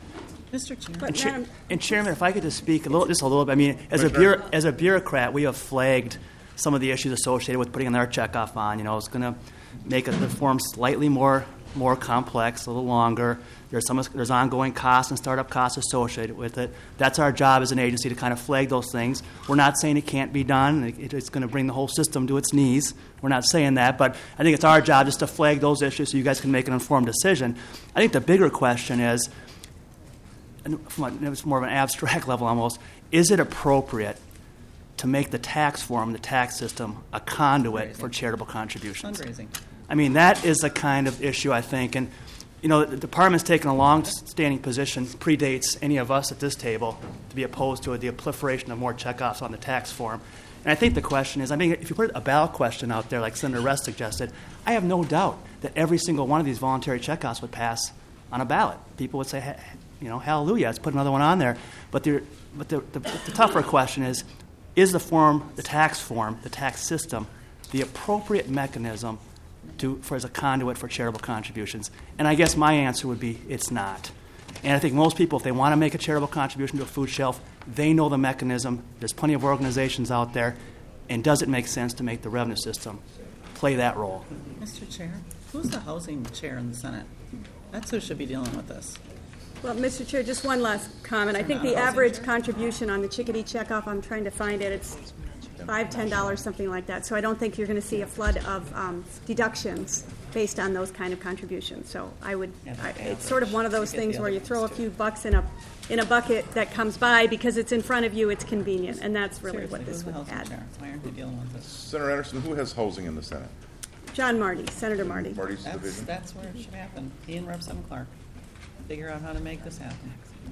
Mister Chair. But And, Chair- Madam- and Chairman, if I could just speak a little, just a little bit. I mean, as a bureau, as a bureaucrat, we have flagged some of the issues associated with putting another checkoff on. You know, it's going to make it, the form slightly more more complex, a little longer. There's some there's ongoing costs and startup costs associated with it. That's our job as an agency to kind of flag those things. We're not saying it can't be done. It, it's going to bring the whole system to its knees. We're not saying that, but I think it's our job just to flag those issues so you guys can make an informed decision. I think the bigger question is, and from a, it's more of an abstract level almost, is it appropriate to make the tax form, the tax system, a conduit for charitable contributions? Fundraising. I mean, that is the kind of issue, I think, and, you know, the department's taken a long-standing position, predates any of us at this table, to be opposed to the proliferation of more checkoffs on the tax form. And I think the question is, I mean, if you put a ballot question out there like Senator Rest suggested, I have no doubt that every single one of these voluntary checkoffs would pass on a ballot. People would say, you know, hallelujah, let's put another one on there. But the, but the, the, the tougher question is, is the form, the tax form, the tax system, the appropriate mechanism to, for as a conduit for charitable contributions? And I guess my answer would be it's not. And I think most people, if they want to make a charitable contribution to a food shelf, they know the mechanism. There's plenty of organizations out there. And does it make sense to make the revenue system play that role? Mister Chair, who's the housing chair in the Senate? That's who should be dealing with this. Well, Mister Chair, just one last comment. I think the average contribution on the Chickadee checkoff, I'm trying to find it, it's five, ten dollars, something like that. So I don't think you're going to see a flood of um, deductions based on those kind of contributions. So I would, I, it's sort of one of those things where you throw a few bucks in a in a bucket that comes by because it's in front of you, it's convenient, and that's really what this would add. Why aren't we dealing with this? Senator Anderson, who has housing in the Senate? John Marty, Senator Marty. Marty's That's, division? that's where it should happen. He and Representative Clark figure out how to make this happen.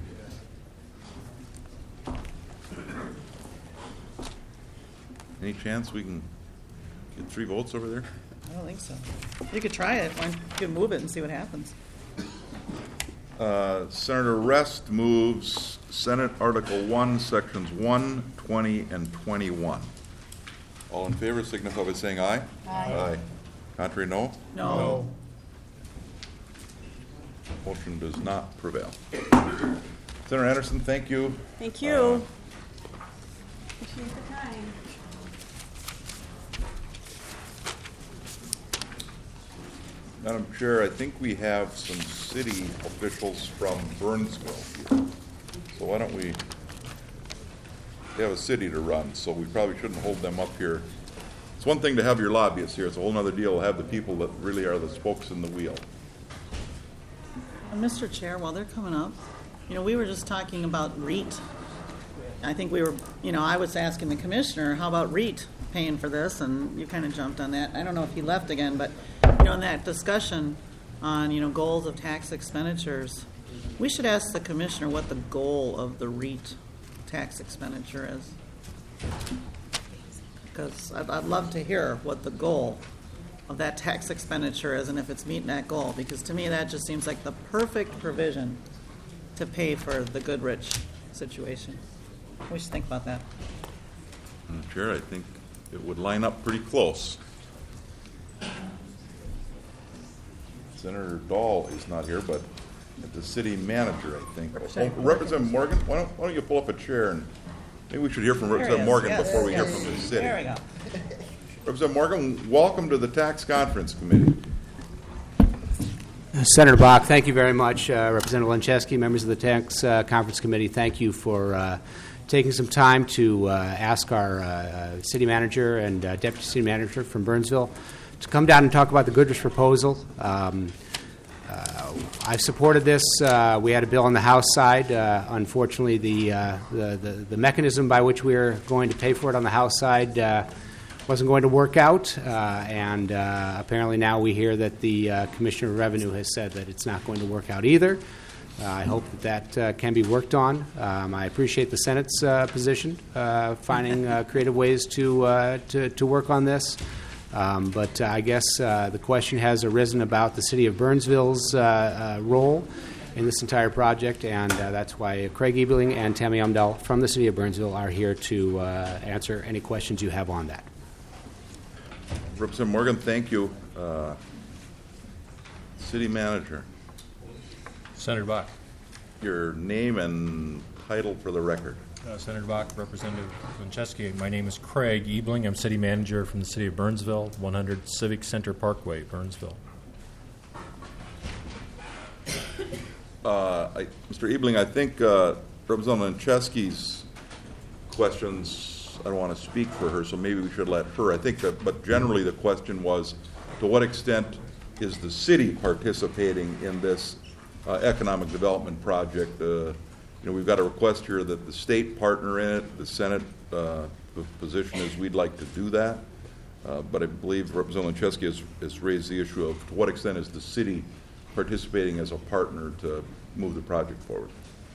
Any chance we can get three votes over there? I don't think so. You could try it. Why don't you could move it and see what happens. Uh, Senator Rest moves Senate Article one, Sections one, twenty, and twenty-one. All in favor signify by saying aye. Aye. Aye. Contrary, no? No. Motion does not prevail. Senator Anderson, thank you. Thank you. Appreciate the time. Madam Chair, I think we have some city officials from Burnsville here. So why don't we, they have a city to run, so we probably shouldn't hold them up here. It's one thing to have your lobbyists here. It's a whole other deal to have the people that really are the spokes in the wheel. Uh, Mister Chair, while they're coming up, you know, we were just talking about REIT. I think we were, you know, I was asking the commissioner, how about REIT paying for this? And you kind of jumped on that. I don't know if he left again, but, you know, in that discussion on, you know, goals of tax expenditures, we should ask the commissioner what the goal of the REIT tax expenditure is. Because I'd, I'd love to hear what the goal of that tax expenditure is and if it's meeting that goal. Because to me, that just seems like the perfect provision to pay for the Goodrich situation. We should think about that. Madam Chair, I think it would line up pretty close. Senator Dahl is not here, but the city manager, I think. Representative Oh, Representative Morgan, why don't, why don't you pull up a chair and maybe we should hear from There he Representative is. Morgan Yes, before we yes. hear from the city. There we go. Representative Morgan, welcome to the Tax Conference Committee. Senator Bach, thank you very much. Uh, Representative Lencheski, members of the Tax uh, Conference Committee, thank you for uh, taking some time to uh, ask our uh, city manager and uh, deputy city manager from Burnsville to come down and talk about the Goodrich proposal. Um, uh, I've supported this. Uh, we had a bill on the House side. Uh, unfortunately, the, uh, the, the the mechanism by which we are going to pay for it on the House side uh, wasn't going to work out, uh, and uh, apparently now we hear that the uh, Commissioner of Revenue has said that it's not going to work out either. Uh, I hope that that uh, can be worked on. Um, I appreciate the Senate's uh, position, uh, finding uh, creative ways to, uh, to to work on this. Um, but uh, I guess uh, the question has arisen about the City of Burnsville's uh, uh, role in this entire project, and uh, that's why Craig Ebeling and Tammy Umdahl from the City of Burnsville are here to uh, answer any questions you have on that. Representative Morgan, thank you. Uh, City Manager. Senator Bach. your name and title for the record. Uh, Senator Bach, Representative Winchesky. My name is Craig Ebling. I'm city manager from the city of Burnsville, one hundred Civic Center Parkway, Burnsville. Uh, I, Mister Ebling, I think uh, Representative Winchesky's questions, I don't want to speak for her, so maybe we should let her. I think that, but generally the question was, to what extent is the city participating in this uh, economic development project? Uh, You know, we've got a request here that the state partner in it. The Senate uh, the position is we'd like to do that. Uh, but I believe Representative Winchesky has, has raised the issue of to what extent is the city participating as a partner to move the project forward.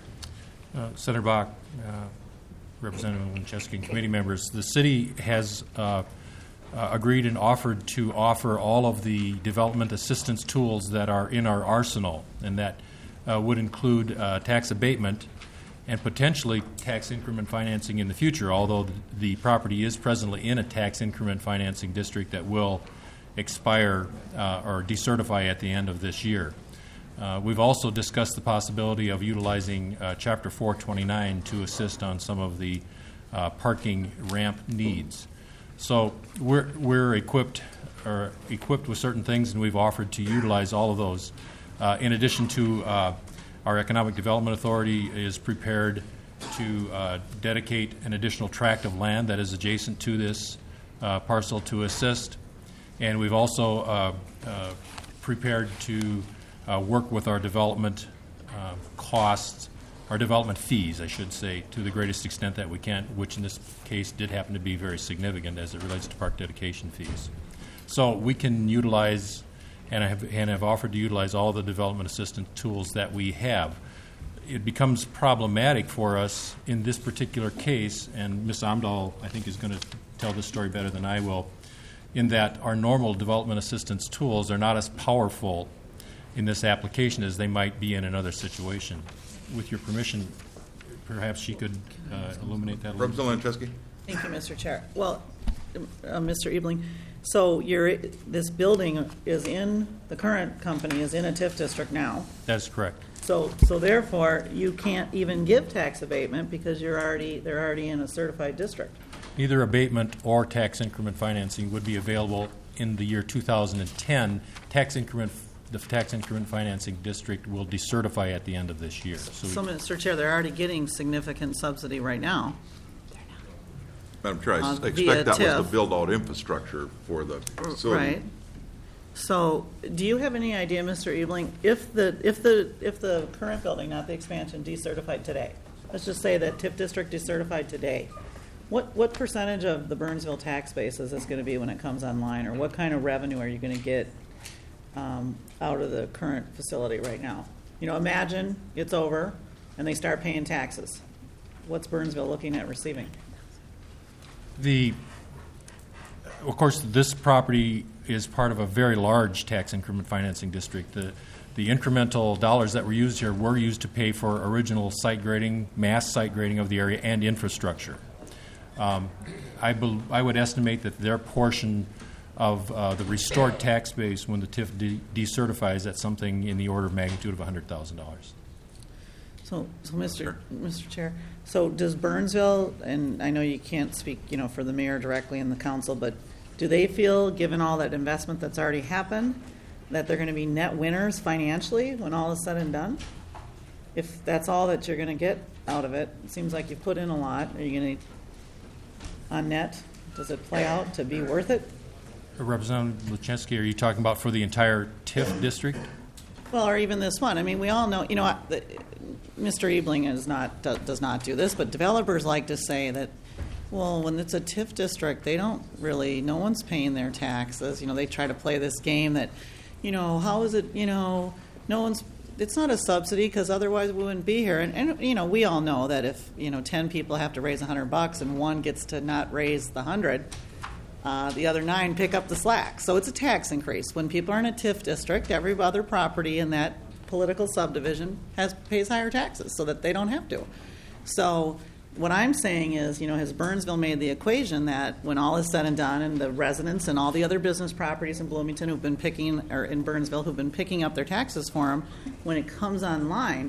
Uh, Senator Bach, uh, Representative Winchesky, and committee members, the city has uh, uh, agreed and offered to offer all of the development assistance tools that are in our arsenal, and that uh, would include uh, tax abatement and potentially tax increment financing in the future, although the, the property is presently in a tax increment financing district that will expire uh, or decertify at the end of this year. Uh, we've also discussed the possibility of utilizing uh, Chapter four twenty-nine to assist on some of the uh, parking ramp needs. So we're, we're equipped or equipped with certain things, and we've offered to utilize all of those. Uh, in addition to uh, our Economic Development Authority is prepared to uh, dedicate an additional tract of land that is adjacent to this uh, parcel to assist. And we've also uh, uh, prepared to uh, work with our development uh, costs, our development fees, I should say, to the greatest extent that we can, which in this case did happen to be very significant as it relates to park dedication fees. So we can utilize and I have, and have offered to utilize all the development assistance tools that we have. It becomes problematic for us in this particular case, and Miz Amdahl, I think, is going to tell this story better than I will, in that our normal development assistance tools are not as powerful in this application as they might be in another situation. With your permission, perhaps she could uh, illuminate that a little. Representative Winchesky. Thank you, Mister Chair. Well, uh, Mister Ebling, so you're, this building is in, the current company is in a TIF district now. That's correct. So, so therefore, you can't even give tax abatement because you're already, they're already in a certified district. Either abatement or tax increment financing would be available in the year two thousand ten. Tax increment, the tax increment financing district will decertify at the end of this year. So, So, Mister Chair, they're already getting significant subsidy right now. Madam Chair, I Uh, expect via that was TIF. to build out infrastructure for the facility. Right. So, do you have any idea, Mister Ebling, if the if the if the current building, not the expansion, decertified today? Let's just say that TIF district decertified today. What what percentage of the Burnsville tax base is this going to be when it comes online, or what kind of revenue are you going to get um, out of the current facility right now? You know, imagine it's over and they start paying taxes. What's Burnsville looking at receiving? The, of course, this property is part of a very large tax increment financing district. The, the incremental dollars that were used here were used to pay for original site grading, mass site grading of the area, and infrastructure. Um, I, bel I would estimate that their portion of uh, the restored tax base when the TIF de decertifies at something in the order of magnitude of one hundred thousand dollars. So, so Mister Mister Chair, so does Burnsville, and I know you can't speak, you know, for the mayor directly and the council, but do they feel, given all that investment that's already happened, that they're going to be net winners financially when all is said and done? If that's all that you're going to get out of it, it seems like you've put in a lot. Are you going to, on net, does it play out to be worth it? Representative Luchensky, are you talking about for the entire TIF district? Well, or even this one. I mean, we all know, you know, what, the, Mister Ebling is not, do, does not do this, but developers like to say that, well, when it's a TIF district, they don't really, no one's paying their taxes. You know, they try to play this game that, you know, how is it, you know, no one's, it's not a subsidy because otherwise we wouldn't be here. And, and, you know, we all know that if, you know, ten people have to raise a hundred bucks and one gets to not raise the hundred, Uh, the other nine pick up the slack. So it's a tax increase. When people are in a TIF district, every other property in that political subdivision has pays higher taxes so that they don't have to. So what I'm saying is, you know, has Burnsville made the equation that when all is said and done and the residents and all the other business properties in Bloomington who've been picking, or in Burnsville who've been picking up their taxes for them, when it comes online,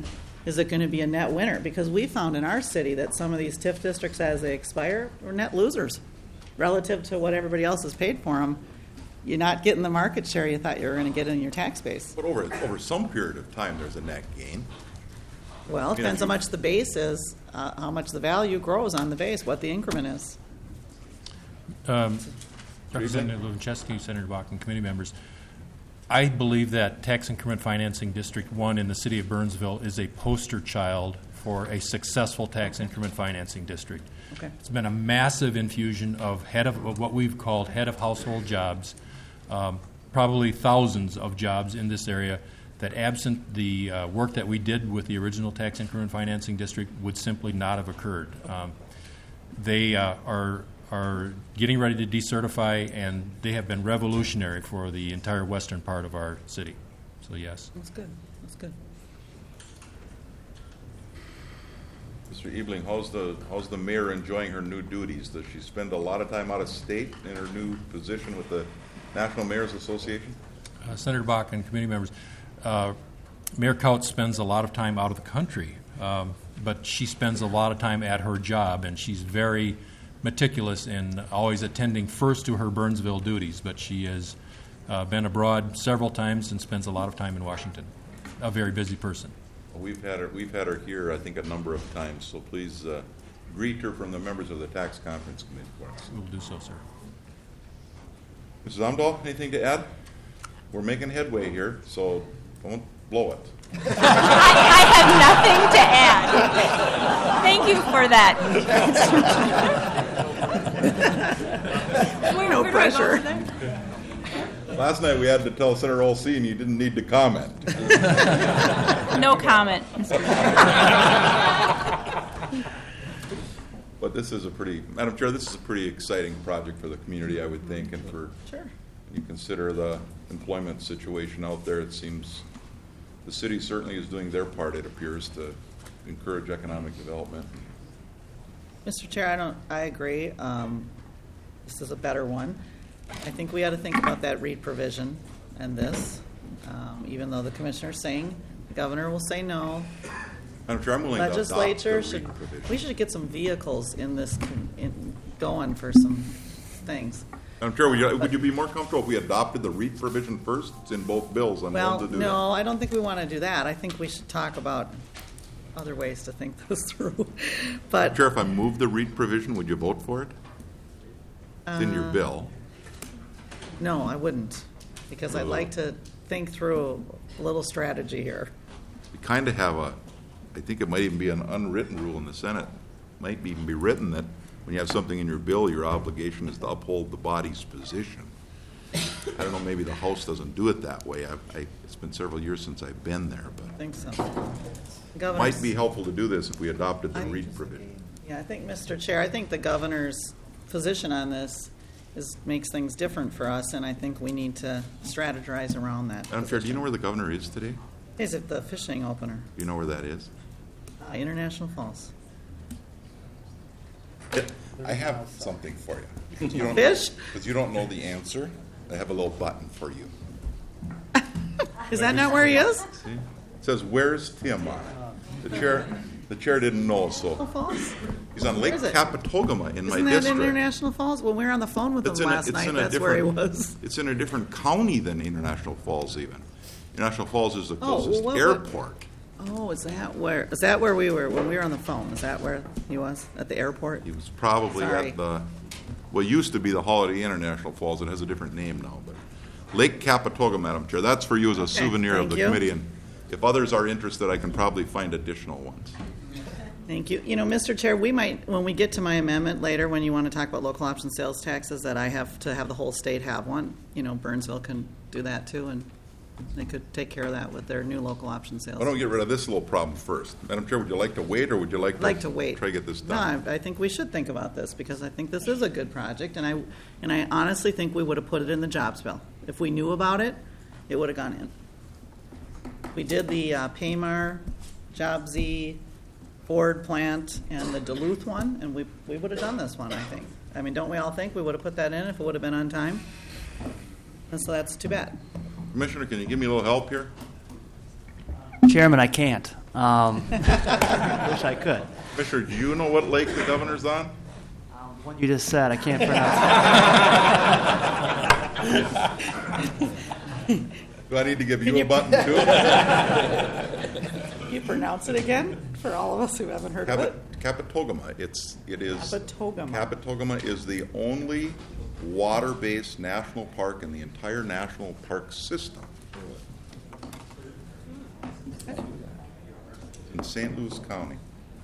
is it going to be a net winner? Because we found in our city that some of these TIF districts, as they expire, are net losers relative to what everybody else has paid for them. You're not getting the market share you thought you were going to get in your tax base. But over, over some period of time, there's a net gain. Well, it depends how much the base is, uh, how much the value grows on the base, what the increment is. Um, Representative Lewandowski, Senator Bach, and committee members, I believe that Tax Increment Financing District one in the city of Burnsville is a poster child for a successful tax increment financing district. Okay. It's been a massive infusion of head of, of what we've called head of household jobs, um, probably thousands of jobs in this area that, absent the uh, work that we did with the original Tax Increment Financing District, would simply not have occurred. Um, they uh, are are getting ready to decertify, and they have been revolutionary for the entire western part of our city. So yes. That's good. That's good. Mister Ebling, how's the how's the mayor enjoying her new duties? Does she spend a lot of time out of state in her new position with the National Mayors Association? Uh, Senator Bach and committee members, uh, Mayor Couch spends a lot of time out of the country, um, but she spends a lot of time at her job, and she's very meticulous in always attending first to her Burnsville duties. But she has uh, been abroad several times and spends a lot of time in Washington. A very busy person. Well, we've had her we've had her here, I think, a number of times. So please uh, greet her from the members of the Tax Conference Committee for us. We will do so, sir. Missus Amdahl, anything to add? We're making headway here, so don't blow it. I, I have nothing to add. Thank you for that. Where, no pressure. Last night we had to tell Senator Olseen you didn't need to comment. No comment. But this is a pretty, Madam Chair, this is a pretty exciting project for the community, I would think, and for sure. When you consider the employment situation out there, it seems the city certainly is doing their part, it appears, to encourage economic development. Mister Chair, I don't. I agree. Um, this is a better one. I think we ought to think about that REIT provision and this, um, even though the commissioner's saying the governor will say no. Madam Chair, I'm willing Legislature to adopt the should. REIT provision. We should get some vehicles in this in, going for some things. Madam Chair, would you, would you be more comfortable if we adopted the REIT provision first? It's in both bills. I'm Well, willing to do no, I don't think we want to do that. I think we should talk about other ways to think this through. But Madam Chair, if I move the REIT provision, would you vote for it? It's in your Uh, bill. no, I wouldn't, because I'd like to think through a little strategy here. We kind of have a, I think it might even be an unwritten rule in the Senate. It might even be written that when you have something in your bill, your obligation is to uphold the body's position. I don't know, maybe the House doesn't do it that way. I've, I, it's been several years since I've been there, but I think so. it Governor's- might be helpful to do this if we adopted the I- REIT provision. Yeah, I think, Mister Chair, I think the governor's position on this is, makes things different for us, and I think we need to strategize around that. Madam Chair, do you know where the governor is today? Is it the fishing opener? Do you know where that is? Uh, International Falls. I have something for you. Because you don't Fish? Because you don't know the answer, I have a little button for you. Is that not where he is? See? It says, "Where's Tim?" on it. The chair, the chair didn't know, so Falls? he's on Where Lake is it? Capitogama in my Isn't that district. in International Falls? When we were on the phone with him It's in a- last it's night, in a that's where he different- was. It's in a different county than International Falls, even. International Falls is the Oh, closest well, what- airport. Oh, is that where, is that where we were, when we were on the phone? Is that where he was, at the airport? He was probably Sorry. at the, what used to be the Holiday International Falls. It has a different name now, but Lake Capitoga, Madam Chair. That's for you as a souvenir of thank the you. committee. And if others are interested, I can probably find additional ones. Thank you. You know, Mister Chair, we might, when we get to my amendment later, when you want to talk about local option sales taxes, that I have to have the whole state have one. You know, Burnsville can do that too, and they could take care of that with their new local option sales. Why don't we get rid of this little problem first? Madam Chair, would you like to wait, or would you like I'd to? like to wait. Try to get this No, done? I, I think we should think about this, because I think this is a good project, and I, and I honestly think we would have put it in the jobs bill. If we knew about it, it would have gone in. We did the uh, Paymar, Job Z, Ford plant, and the Duluth one, and we, we would have done this one, I think. I mean, don't we all think we would have put that in if it would have been on time? And so that's too bad. Commissioner, can you give me a little help here? Chairman, I can't. Um, wish I could. Commissioner, do you know what lake the governor's on? Um, what you just said, I can't pronounce. Do I need to give you a button too? Can you pronounce it again for all of us who haven't heard of it? Capitogama. It's it is. Capitogama. Capitogama is the only water-based national park in the entire national park system. In Saint Louis County.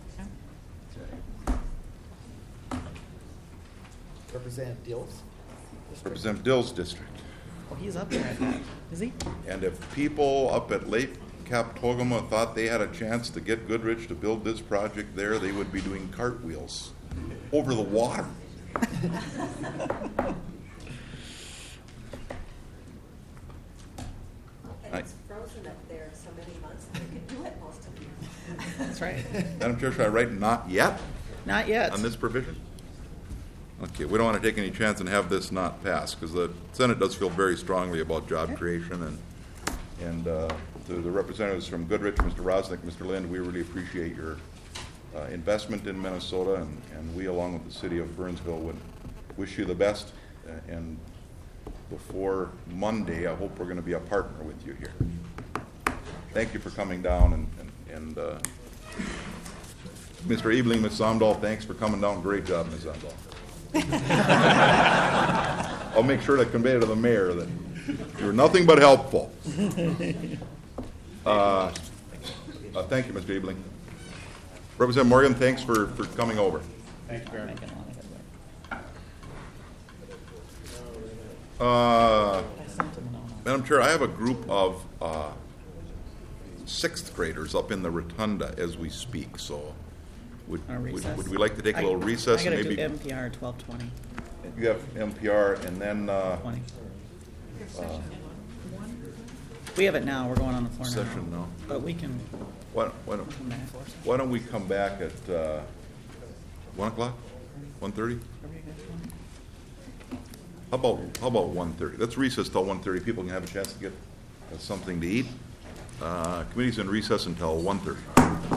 Representative Dills? Representative Dills District. Oh, he's up there, I thought. Is he? And if people up at Lake Capitogama thought they had a chance to get Goodrich to build this project there, they would be doing cartwheels over the water. And it's frozen up there so many months, they can do it most of the year. That's right. Madam Chair, should I write not yet? Not yet. On this provision? Okay, we don't want to take any chance and have this not pass, because the Senate does feel very strongly about job creation, and and uh, to the representatives from Goodrich, Mister Rosnick, Mister Lind, we really appreciate your uh, investment in Minnesota, and, and we, along with the city of Burnsville, would wish you the best, uh, and before Monday, I hope we're going to be a partner with you here. Thank you for coming down, and, and, and uh, Mister Ebling, Miz Zomdahl, thanks for coming down. Great job, Miz Zomdahl. I'll make sure to convey to the mayor that you're nothing but helpful. Uh, uh, thank you, Mister Ebling. Representative Morgan, thanks for, for coming over. Thank you very much. Uh, Madam Chair, I have a group of uh, sixth graders up in the rotunda as we speak, so would, would, would we like to take a little I, recess? I gotta and maybe do M P R twelve twenty. You have M P R, and then uh, twenty. Uh, We have it now. We're going on the floor now. Session now. But we can. why, why, don't, come back. why don't we come back at uh, one o'clock, one thirty? How about how about one thirty? Let's recess till one thirty. People can have a chance to get uh, something to eat. Uh, committee's in recess until one thirty.